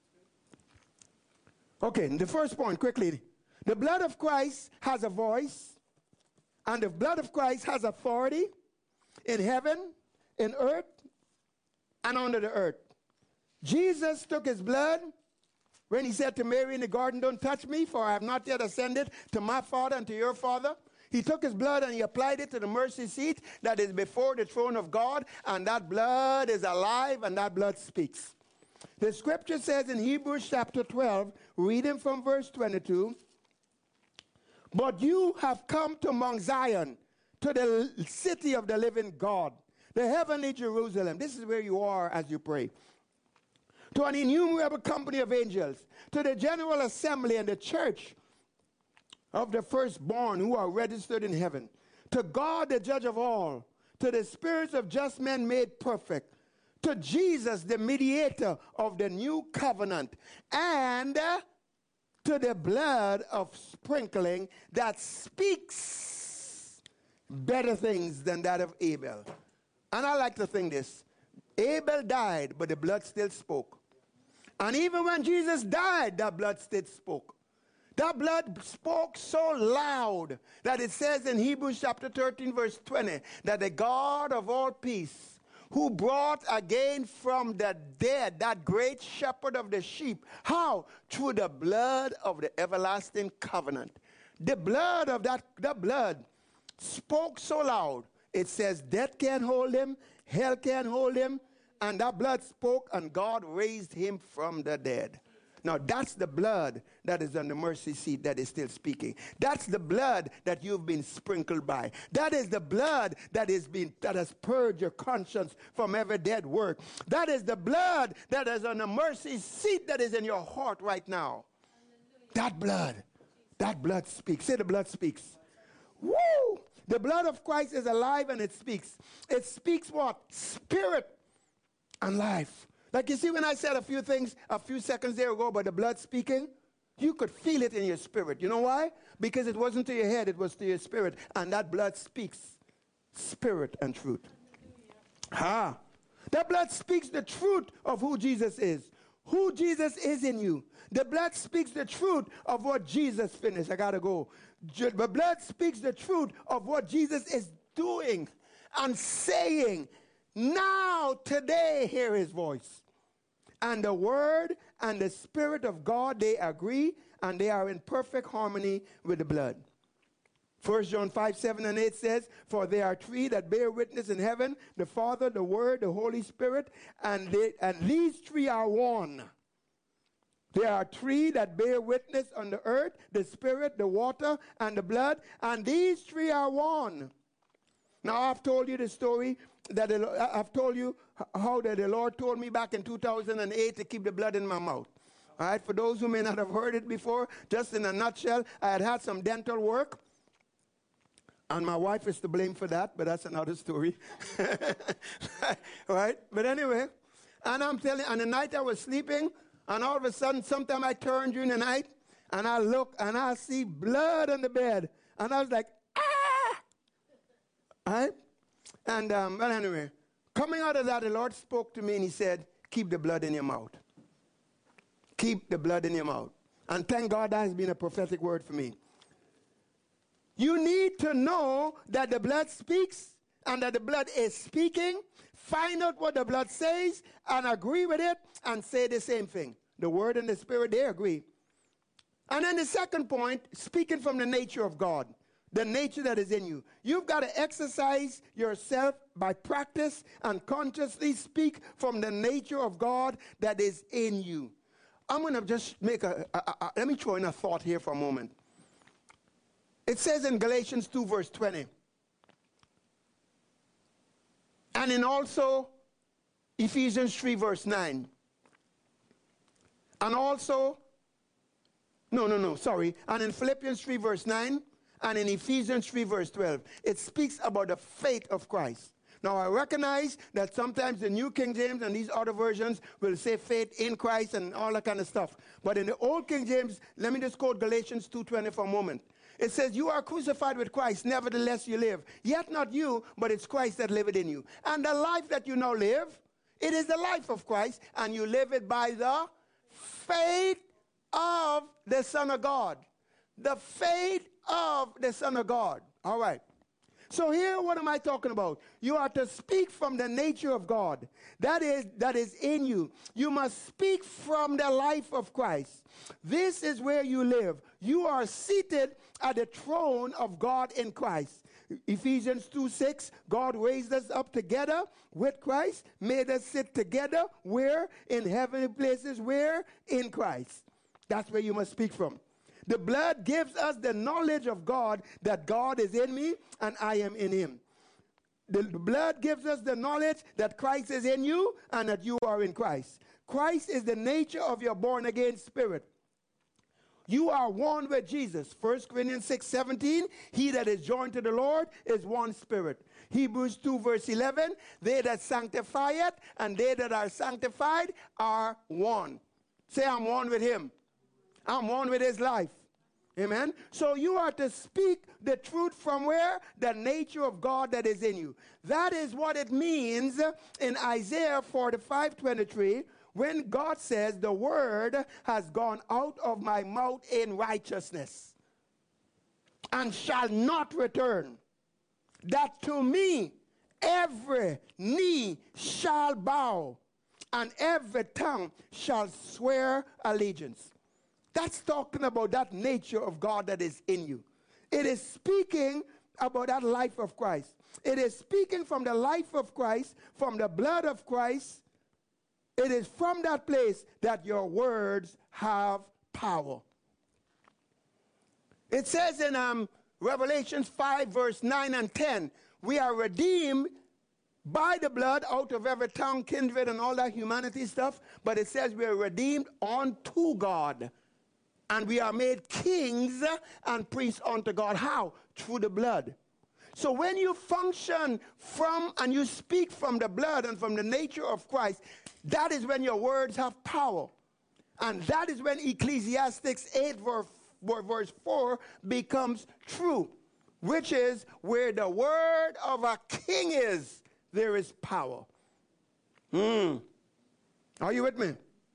Okay, the first point, quickly. The blood of Christ has a voice, and the blood of Christ has authority in heaven, in earth, and under the earth. Jesus took his blood when he said to Mary in the garden, don't touch me, for I have not yet ascended to my Father and to your Father. He took his blood and he applied it to the mercy seat that is before the throne of God, and that blood is alive and that blood speaks. The scripture says in Hebrews chapter twelve, reading from verse twenty-two, but you have come to Mount Zion, to the city of the living God, the heavenly Jerusalem. This is where you are as you pray. To an innumerable company of angels, to the general assembly and the church of the firstborn who are registered in heaven, to God the judge of all, to the spirits of just men made perfect, to Jesus, the mediator of the new covenant, and uh, to the blood of sprinkling that speaks better things than that of Abel. And I like to think this. Abel died, but the blood still spoke. And even when Jesus died, that blood still spoke. That blood spoke so loud that it says in Hebrews chapter thirteen, verse twenty, that the God of all peace, who brought again from the dead that great shepherd of the sheep. How? Through the blood of the everlasting covenant. The blood of that, the blood spoke so loud. It says death can't hold him, hell can't hold him, and that blood spoke and God raised him from the dead. Now that's the blood that is on the mercy seat that is still speaking. That's the blood that you've been sprinkled by. That is the blood that is been that has purged your conscience from every dead work. That is the blood that is on the mercy seat that is in your heart right now. That blood, that blood speaks. Say the blood speaks. Woo! The blood of Christ is alive and it speaks. It speaks what? Spirit and life. Like you see when I said a few things a few seconds there ago about the blood speaking, you could feel it in your spirit. You know why? Because it wasn't to your head, it was to your spirit. And that blood speaks spirit and truth. Ah, that blood speaks the truth of who Jesus is. Who Jesus is in you. The blood speaks the truth of what Jesus finished. I gotta go. The blood speaks the truth of what Jesus is doing and saying. Now, today, hear his voice. And the word and the spirit of God, they agree, and they are in perfect harmony with the blood. First John five, seven, and eight says, for there are three that bear witness in heaven, the Father, the Word, the Holy Spirit, and, they, and these three are one. There are three that bear witness on the earth, the Spirit, the water, and the blood, and these three are one. Now, I've told you the story that the, I've told you how that the Lord told me back in two thousand eight to keep the blood in my mouth. All right, for those who may not have heard it before, just in a nutshell, I had had some dental work, and my wife is to blame for that, but that's another story. All right, but anyway, and I'm telling you, on the night I was sleeping, and all of a sudden, sometime I turn during the night, and I look, and I see blood on the bed, and I was like, ah! All right? And, um, well, anyway, coming out of that, the Lord spoke to me, and he said, keep the blood in your mouth. Keep the blood in your mouth. And thank God that has been a prophetic word for me. You need to know that the blood speaks and that the blood is speaking. Find out what the blood says and agree with it and say the same thing. The word and the spirit, they agree. And then the second point, speaking from the nature of God. The nature that is in you. You've got to exercise yourself by practice and consciously speak from the nature of God that is in you. I'm going to just make a, a, a, a, let me throw in a thought here for a moment. It says in Galatians two verse twenty. And in also Ephesians three verse nine. And also, no, no, no, sorry. And in Philippians three verse nine. And in Ephesians three verse twelve, it speaks about the faith of Christ. Now I recognize that sometimes the New King James and these other versions will say faith in Christ and all that kind of stuff. But in the Old King James, let me just quote Galatians two twenty for a moment. It says, you are crucified with Christ, nevertheless you live. Yet not you, but it's Christ that liveth in you. And the life that you now live, it is the life of Christ, and you live it by the faith of the Son of God. The faith of the Son of God. All right. So here, what am I talking about? You are to speak from the nature of God. That is, that is in you. You must speak from the life of Christ. This is where you live. You are seated at the throne of God in Christ. Ephesians two six, God raised us up together with Christ, made us sit together, where? In heavenly places, where? In Christ. That's where you must speak from. The blood gives us the knowledge of God, that God is in me and I am in him. The blood gives us the knowledge that Christ is in you and that you are in Christ. Christ is the nature of your born-again spirit. you are one with Jesus. First Corinthians six seventeen, he that is joined to the Lord is one spirit. Hebrews two verse eleven, they that sanctify it and they that are sanctified are one. Say, I'm one with him. I'm one with his life. Amen. So you are to speak the truth from where? The nature of God that is in you. That is what it means in Isaiah forty-five twenty-three, when God says, the word has gone out of my mouth in righteousness and shall not return, that to me every knee shall bow and every tongue shall swear allegiance. That's talking about that nature of God that is in you. It is speaking about that life of Christ. It is speaking from the life of Christ, from the blood of Christ. It is from that place that your words have power. It says in um, Revelation five, verse nine and ten, we are redeemed by the blood out of every tongue, kindred, and all that humanity stuff. But it says we are redeemed unto God. And we are made kings and priests unto God. How? Through the blood. So when you function from and you speak from the blood and from the nature of Christ, that is when your words have power. And that is when Ecclesiastes eight verse four becomes true, which is where the word of a king is, there is power. Hmm. Are you with me?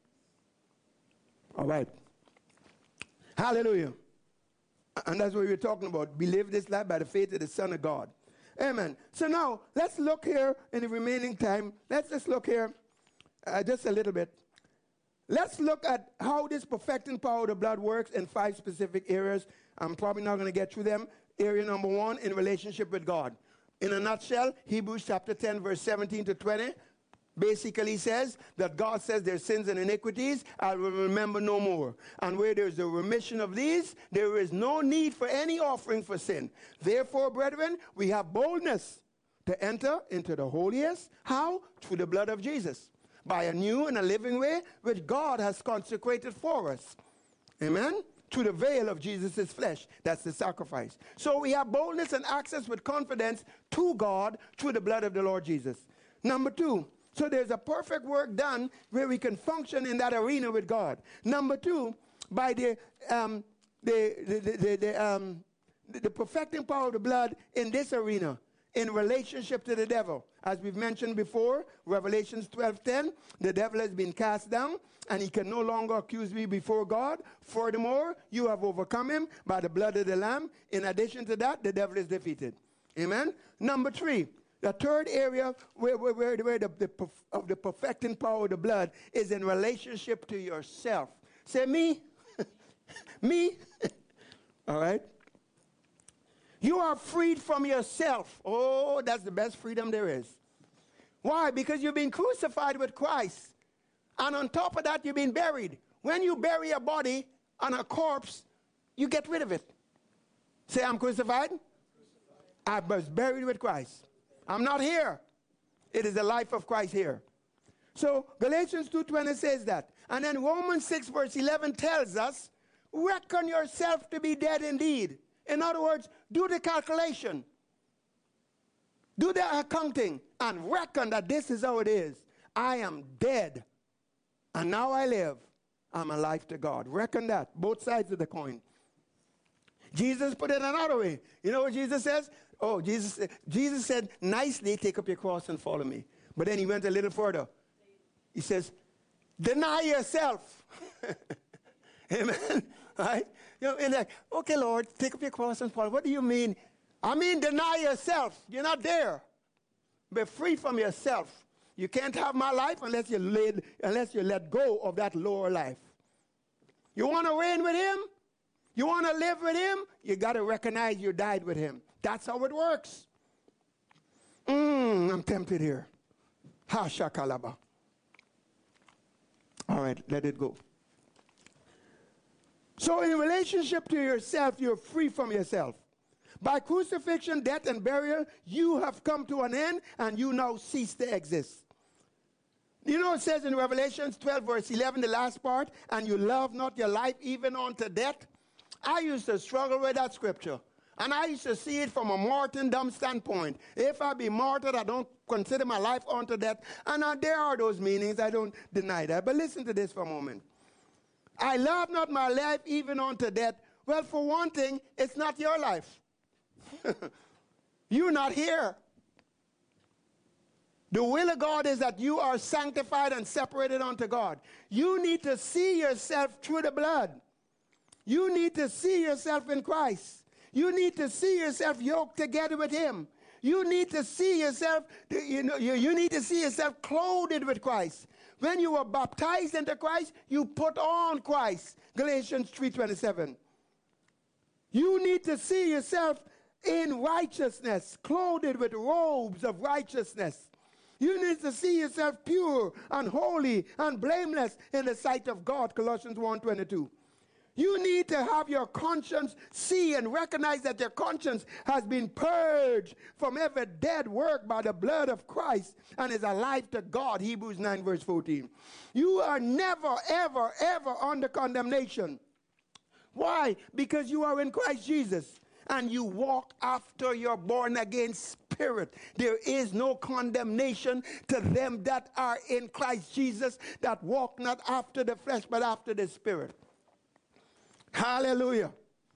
All right. Hallelujah. And that's what we're talking about. Believe this life by the faith of the Son of God. Amen. So now, let's look here in the remaining time. Let's just look here uh, just a little bit. Let's look at how this perfecting power of the blood works in five specific areas. I'm probably not going to get through them. Area number one, in relationship with God. In a nutshell, Hebrews chapter ten, verse seventeen to twenty. Basically says that God says their sins and iniquities I will remember no more. And where there's a remission of these, there is no need for any offering for sin. Therefore, brethren, we have boldness to enter into the holiest. How? Through the blood of Jesus. By a new and a living way which God has consecrated for us. Amen? Through the veil of Jesus' flesh. That's the sacrifice. So we have boldness and access with confidence to God through the blood of the Lord Jesus. Number two. So there's a perfect work done where we can function in that arena with God. Number two, by the um, the the the, the, the, um, the the perfecting power of the blood in this arena, in relationship to the devil. As we've mentioned before, Revelations twelve ten, the devil has been cast down, and he can no longer accuse me before God. Furthermore, you have overcome him by the blood of the Lamb. In addition to that, the devil is defeated. Amen? Number three. The third area where, where, where, where the, the, of the perfecting power of the blood is in relationship to yourself. Say, me. Me. All right? You are freed from yourself. Oh, that's the best freedom there is. Why? Because you've been crucified with Christ. And on top of that, you've been buried. When you bury a body on a corpse, you get rid of it. Say, I'm crucified. crucified. I was buried with Christ. I'm not here. It is the life of Christ here. So Galatians two twenty says that. And then Romans six verse eleven tells us, reckon yourself to be dead indeed. In other words, do the calculation. Do the accounting and reckon that this is how it is. I am dead and now I live. I'm alive to God. Reckon that. Both sides of the coin. Jesus put it another way. You know what Jesus says? Oh, Jesus, Jesus said, nicely, take up your cross and follow me. But then he went a little further. He says, deny yourself. Amen. Right? You know, and like, okay, Lord, take up your cross and follow. What do you mean? I mean, deny yourself. You're not there. Be free from yourself. You can't have my life unless you let, unless you let go of that lower life. You want to reign with him? You want to live with him? You got to recognize you died with him. That's how it works. Mm, I'm tempted here. Ha shakalaba. All right, let it go. So in relationship to yourself, you're free from yourself. By crucifixion, death, and burial, you have come to an end, and you now cease to exist. You know, it says in Revelation twelve, verse eleven, the last part, and you love not your life even unto death. I used to struggle with that scripture. And I used to see it from a martyrdom standpoint. If I be martyred, I don't consider my life unto death. And uh, there are those meanings. I don't deny that. But listen to this for a moment. I love not my life even unto death. Well, for one thing, it's not your life. You're not here. The will of God is that you are sanctified and separated unto God. You need to see yourself through the blood. You need to see yourself in Christ. You need to see yourself yoked together with him. You need to see yourself, you know, you, you need to see yourself clothed with Christ. When you were baptized into Christ, you put on Christ. Galatians three twenty-seven. You need to see yourself in righteousness, clothed with robes of righteousness. You need to see yourself pure and holy and blameless in the sight of God. Colossians one twenty-two. You need to have your conscience see and recognize that your conscience has been purged from every dead work by the blood of Christ and is alive to God. Hebrews nine verse fourteen. You are never, ever, ever under condemnation. Why? Because you are in Christ Jesus and you walk after your born again spirit. There is no condemnation to them that are in Christ Jesus, that walk not after the flesh but after the spirit. Hallelujah.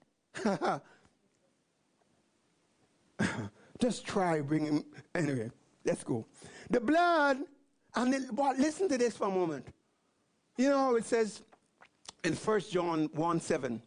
Just try bringing, anyway, let's go. The blood, and then, well, listen to this for a moment. You know, it says in First John one seven,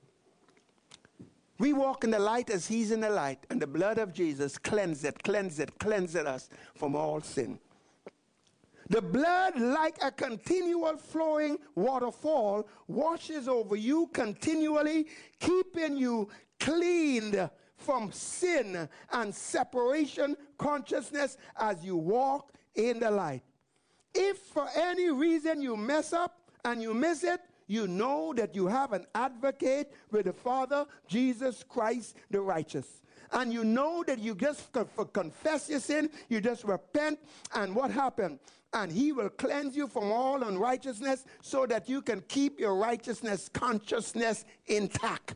we walk in the light as he's in the light, and the blood of Jesus cleanseth, cleanseth, cleanseth us from all sin. The blood, like a continual flowing waterfall, washes over you continually, keeping you cleaned from sin and separation consciousness as you walk in the light. If for any reason you mess up and you miss it, you know that you have an advocate with the Father, Jesus Christ the righteous. And you know that you just confess your sin, you just repent, and what happened? And he will cleanse you from all unrighteousness so that you can keep your righteousness consciousness intact.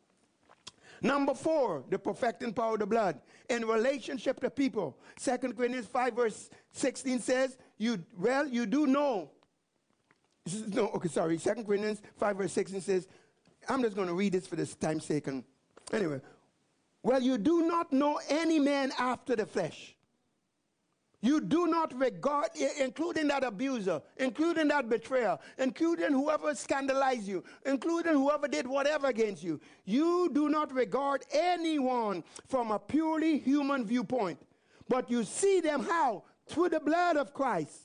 Number four, the perfecting power of the blood in relationship to people. Second Corinthians five verse sixteen says, "You well, you do know." No, okay, sorry. Second Corinthians five verse sixteen says, I'm just going to read this for this time's sake. And anyway, well, you do not know any man after the flesh. You do not regard, including that abuser, including that betrayer, including whoever scandalized you, including whoever did whatever against you. You do not regard anyone from a purely human viewpoint. But you see them how? Through the blood of Christ.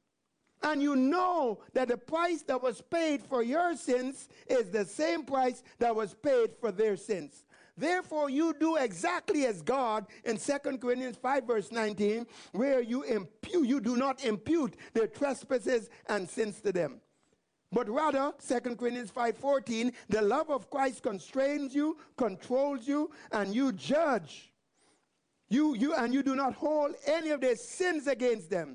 And you know that the price that was paid for your sins is the same price that was paid for their sins. Therefore, you do exactly as God in Second Corinthians five verse nineteen, where you impute, you do not impute their trespasses and sins to them. But rather, Second Corinthians five fourteen, the love of Christ constrains you, controls you, and you judge. You, you, and you do not hold any of their sins against them.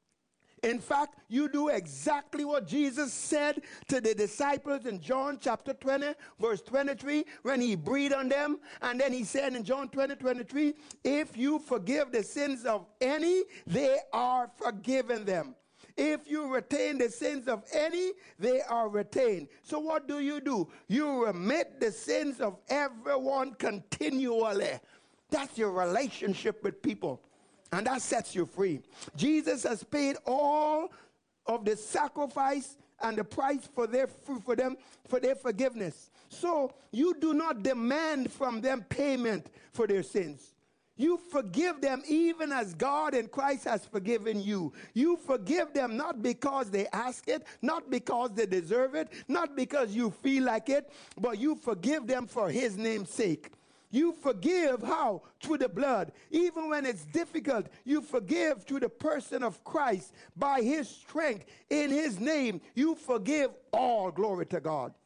In fact, you do exactly what Jesus said to the disciples in John chapter twenty, verse twenty-three, when he breathed on them. And then he said in John twenty, twenty-three, if you forgive the sins of any, they are forgiven them. If you retain the sins of any, they are retained. So what do you do? You remit the sins of everyone continually. That's your relationship with people. And that sets you free. Jesus has paid all of the sacrifice and the price for their for them for their forgiveness. So you do not demand from them payment for their sins. You forgive them even as God in Christ has forgiven you. You forgive them not because they ask it, not because they deserve it, not because you feel like it, but you forgive them for his name's sake. You forgive how? Through the blood. Even when it's difficult, you forgive through the person of Christ. By his strength, in his name, you forgive all. Glory to God.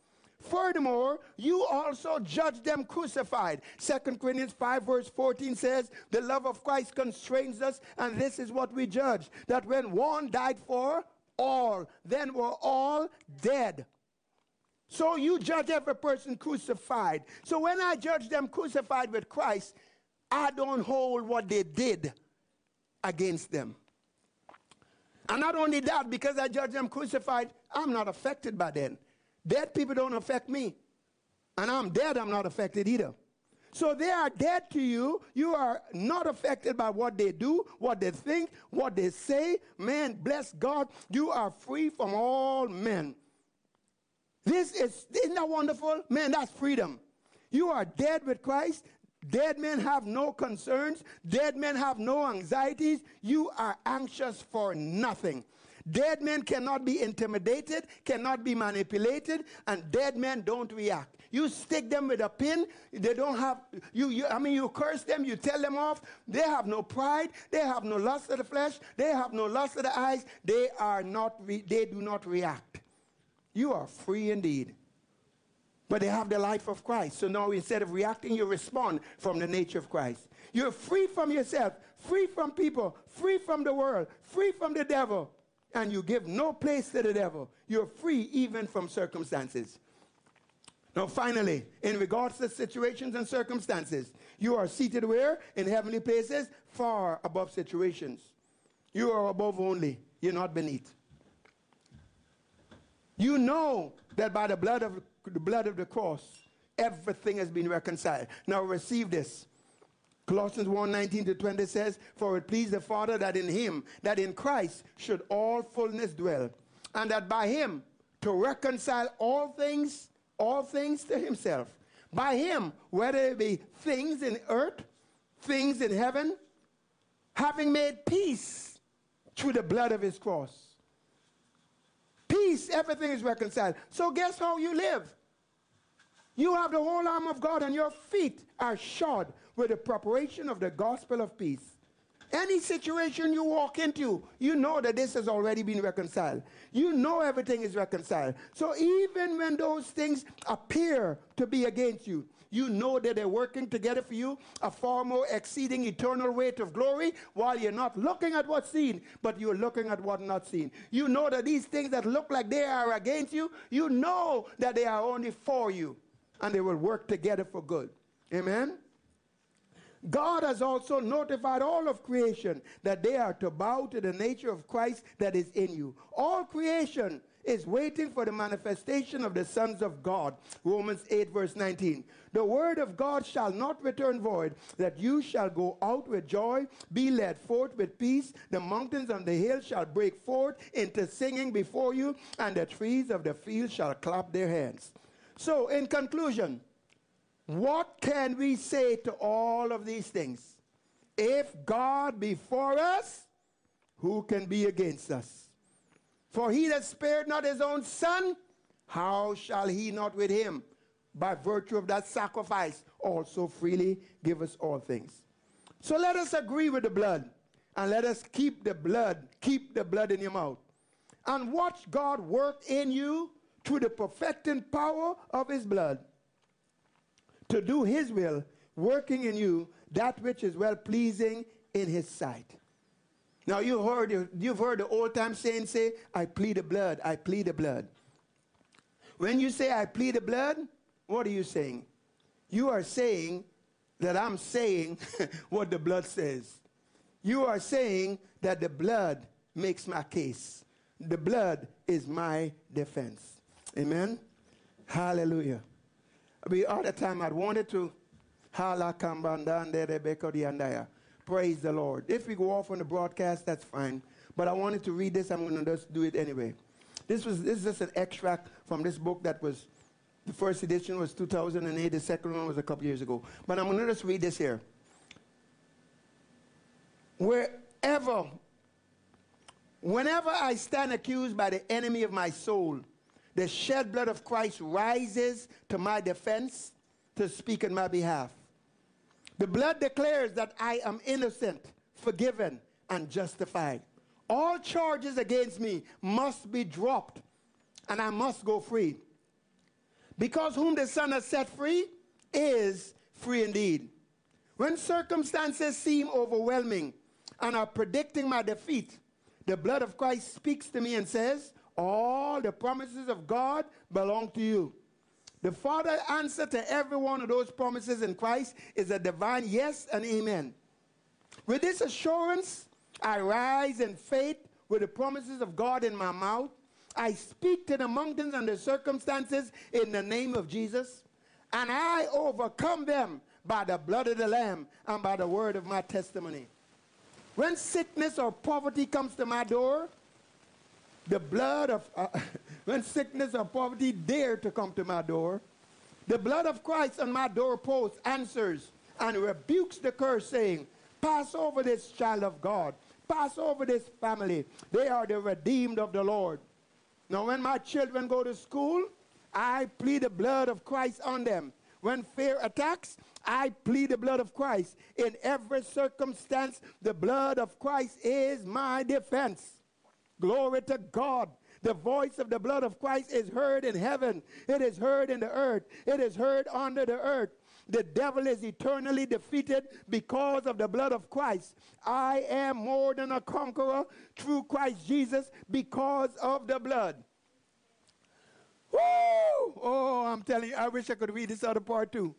Furthermore, you also judge them crucified. Second Corinthians five verse fourteen says, the love of Christ constrains us, and this is what we judge, that when one died for all, then were all dead. So you judge every person crucified. So when I judge them crucified with Christ, I don't hold what they did against them. And not only that, because I judge them crucified, I'm not affected by them. Dead people don't affect me. And I'm dead, I'm not affected either. So they are dead to you. You are not affected by what they do, what they think, what they say. Man, bless God, you are free from all men. This is, isn't that wonderful? Man, that's freedom. You are dead with Christ. Dead men have no concerns. Dead men have no anxieties. You are anxious for nothing. Dead men cannot be intimidated, cannot be manipulated, and dead men don't react. You stick them with a pin, they don't have, you, you, I mean, you curse them, you tell them off. They have no pride, they have no lust of the flesh, they have no lust of the eyes, they are not, re, they do not react. You are free indeed. But they have the life of Christ. So now instead of reacting, you respond from the nature of Christ. You're free from yourself, free from people, free from the world, free from the devil. And you give no place to the devil. You're free even from circumstances. Now finally, in regards to situations and circumstances, you are seated where? In heavenly places, far above situations. You are above only. You're not beneath. You know that by the blood of the blood of the cross, everything has been reconciled. Now receive this. Colossians one nineteen to twenty says, for it pleased the Father that in him, that in Christ should all fullness dwell, and that by him to reconcile all things, all things to himself. By him, whether it be things in earth, things in heaven, having made peace through the blood of his cross. Peace, everything is reconciled. So guess how you live? You have the whole arm of God, and your feet are shod with the preparation of the gospel of peace. Any situation you walk into, you know that this has already been reconciled. You know everything is reconciled. So even when those things appear to be against you, you know that they're working together for you, a far more exceeding eternal weight of glory, while you're not looking at what's seen, but you're looking at what's not seen. You know that these things that look like they are against you, you know that they are only for you, and they will work together for good. Amen? God has also notified all of creation that they are to bow to the nature of Christ that is in you. All creation is waiting for the manifestation of the sons of God. Romans eight verse nineteen. The word of God shall not return void, that you shall go out with joy, be led forth with peace. The mountains and the hills shall break forth into singing before you, and the trees of the field shall clap their hands. So in conclusion, what can we say to all of these things? If God be for us, who can be against us? For he that spared not his own son, how shall he not with him, by virtue of that sacrifice, also freely give us all things? So let us agree with the blood, and let us keep the blood, keep the blood in your mouth, and watch God work in you through the perfecting power of his blood, to do his will, working in you that which is well-pleasing in his sight. Now you heard, you've heard the old-time saying, say, I plead the blood, I plead the blood. When you say, I plead the blood, what are you saying? You are saying that I'm saying what the blood says. You are saying that the blood makes my case. The blood is my defense. Amen? Hallelujah. We all the time I wanted to praise the Lord. If we go off on the broadcast, that's fine. But I wanted to read this. I'm going to just do it anyway. This was this is just an extract from this book that was, the first edition was two thousand eight. The second one was a couple years ago. But I'm going to just read this here. Wherever, whenever I stand accused by the enemy of my soul, the shed blood of Christ rises to my defense to speak on my behalf. The blood declares that I am innocent, forgiven, and justified. All charges against me must be dropped, and I must go free. Because whom the Son has set free is free indeed. When circumstances seem overwhelming and are predicting my defeat, the blood of Christ speaks to me and says, all the promises of God belong to you. The Father's answer to every one of those promises in Christ is a divine yes and amen. With this assurance, I rise in faith with the promises of God in my mouth. I speak to the mountains and the circumstances in the name of Jesus, and I overcome them by the blood of the Lamb and by the word of my testimony. When sickness or poverty comes to my door, the blood of, uh, when sickness or poverty dare to come to my door, the blood of Christ on my doorpost answers and rebukes the curse, saying, pass over this child of God. Pass over this family. They are the redeemed of the Lord. Now, when my children go to school, I plead the blood of Christ on them. When fear attacks, I plead the blood of Christ. In every circumstance, the blood of Christ is my defense. Glory to God. The voice of the blood of Christ is heard in heaven. It is heard in the earth. It is heard under the earth. The devil is eternally defeated because of the blood of Christ. I am more than a conqueror through Christ Jesus because of the blood. Woo! Oh, I'm telling you, I wish I could read this other part too.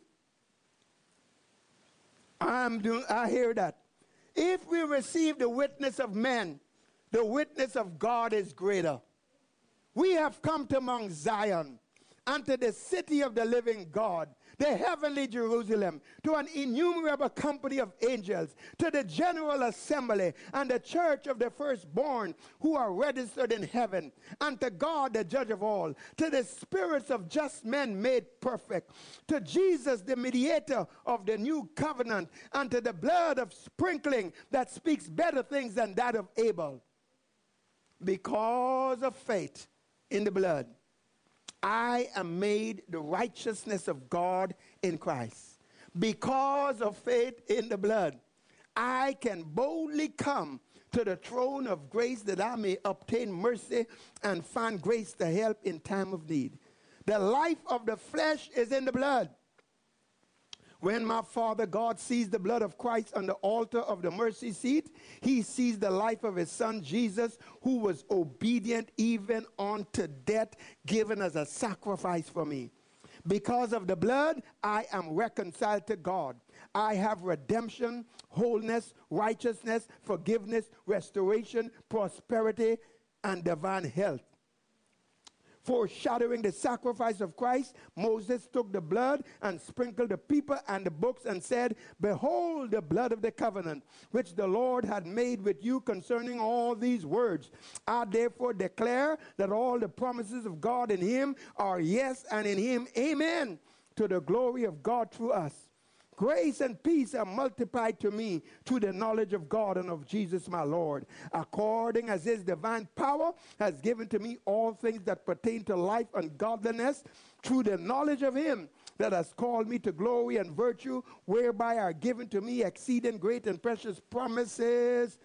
I'm doing, I hear that. If we receive the witness of men, the witness of God is greater. We have come to Mount Zion, and to the city of the living God, the heavenly Jerusalem, to an innumerable company of angels, to the general assembly and the church of the firstborn who are registered in heaven, and to God the judge of all, to the spirits of just men made perfect, to Jesus the mediator of the new covenant, and to the blood of sprinkling that speaks better things than that of Abel. Because of faith in the blood, I am made the righteousness of God in Christ. Because of faith in the blood, I can boldly come to the throne of grace that I may obtain mercy and find grace to help in time of need. The life of the flesh is in the blood. When my Father God sees the blood of Christ on the altar of the mercy seat, he sees the life of his son Jesus, who was obedient even unto death, given as a sacrifice for me. Because of the blood, I am reconciled to God. I have redemption, wholeness, righteousness, forgiveness, restoration, prosperity, and divine health. Foreshadowing the sacrifice of Christ, Moses took the blood and sprinkled the people and the books and said, behold the blood of the covenant, which the Lord had made with you concerning all these words. I therefore declare that all the promises of God in him are yes, and in him amen, to the glory of God through us. Grace and peace are multiplied to me through the knowledge of God and of Jesus my Lord, according as his divine power has given to me all things that pertain to life and godliness, through the knowledge of him that has called me to glory and virtue, whereby are given to me exceeding great and precious promises,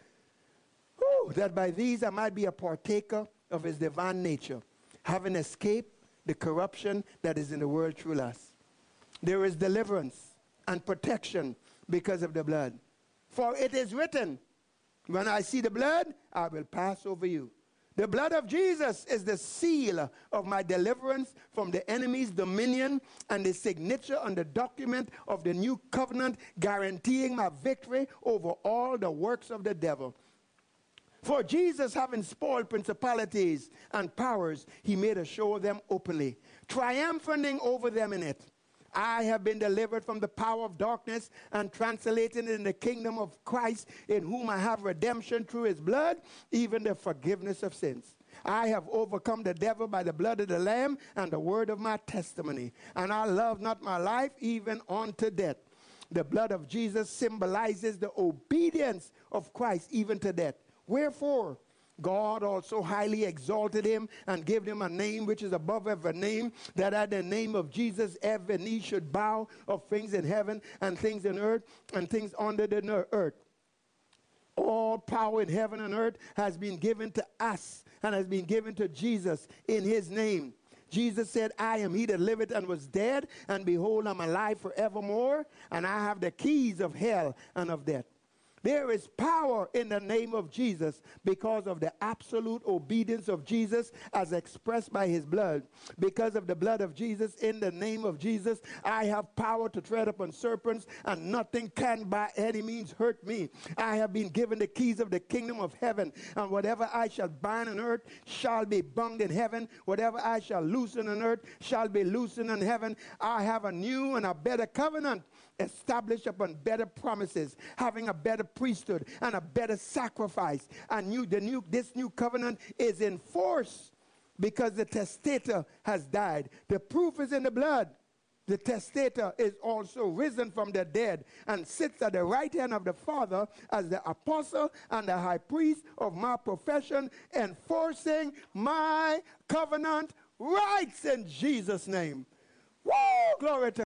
whew, that by these I might be a partaker of his divine nature, having escaped the corruption that is in the world through lust. There is deliverance and protection because of the blood. For it is written, when I see the blood, I will pass over you. The blood of Jesus is the seal of my deliverance from the enemy's dominion and the signature on the document of the new covenant, guaranteeing my victory over all the works of the devil. For Jesus, having spoiled principalities and powers, he made a show of them openly, triumphing over them in it. I have been delivered from the power of darkness and translated in the kingdom of Christ, in whom I have redemption through his blood, even the forgiveness of sins. I have overcome the devil by the blood of the Lamb and the word of my testimony. And I love not my life even unto death. The blood of Jesus symbolizes the obedience of Christ even to death. Wherefore, God also highly exalted him and gave him a name which is above every name, that at the name of Jesus every knee should bow, of things in heaven and things in earth and things under the earth. All power in heaven and earth has been given to us and has been given to Jesus in his name. Jesus said, I am he that liveth and was dead, and behold, I'm alive forevermore, and I have the keys of hell and of death. There is power in the name of Jesus because of the absolute obedience of Jesus as expressed by his blood. Because of the blood of Jesus, in the name of Jesus, I have power to tread upon serpents, and nothing can by any means hurt me. I have been given the keys of the kingdom of heaven, and whatever I shall bind on earth shall be bound in heaven. Whatever I shall loosen on earth shall be loosened in heaven. I have a new and a better covenant, established upon better promises, having a better priesthood and a better sacrifice. And new, the new, this new covenant is in force because the testator has died. The proof is in the blood. The testator is also risen from the dead and sits at the right hand of the Father as the apostle and the high priest of my profession, enforcing my covenant rights in Jesus' name. Woo! Glory to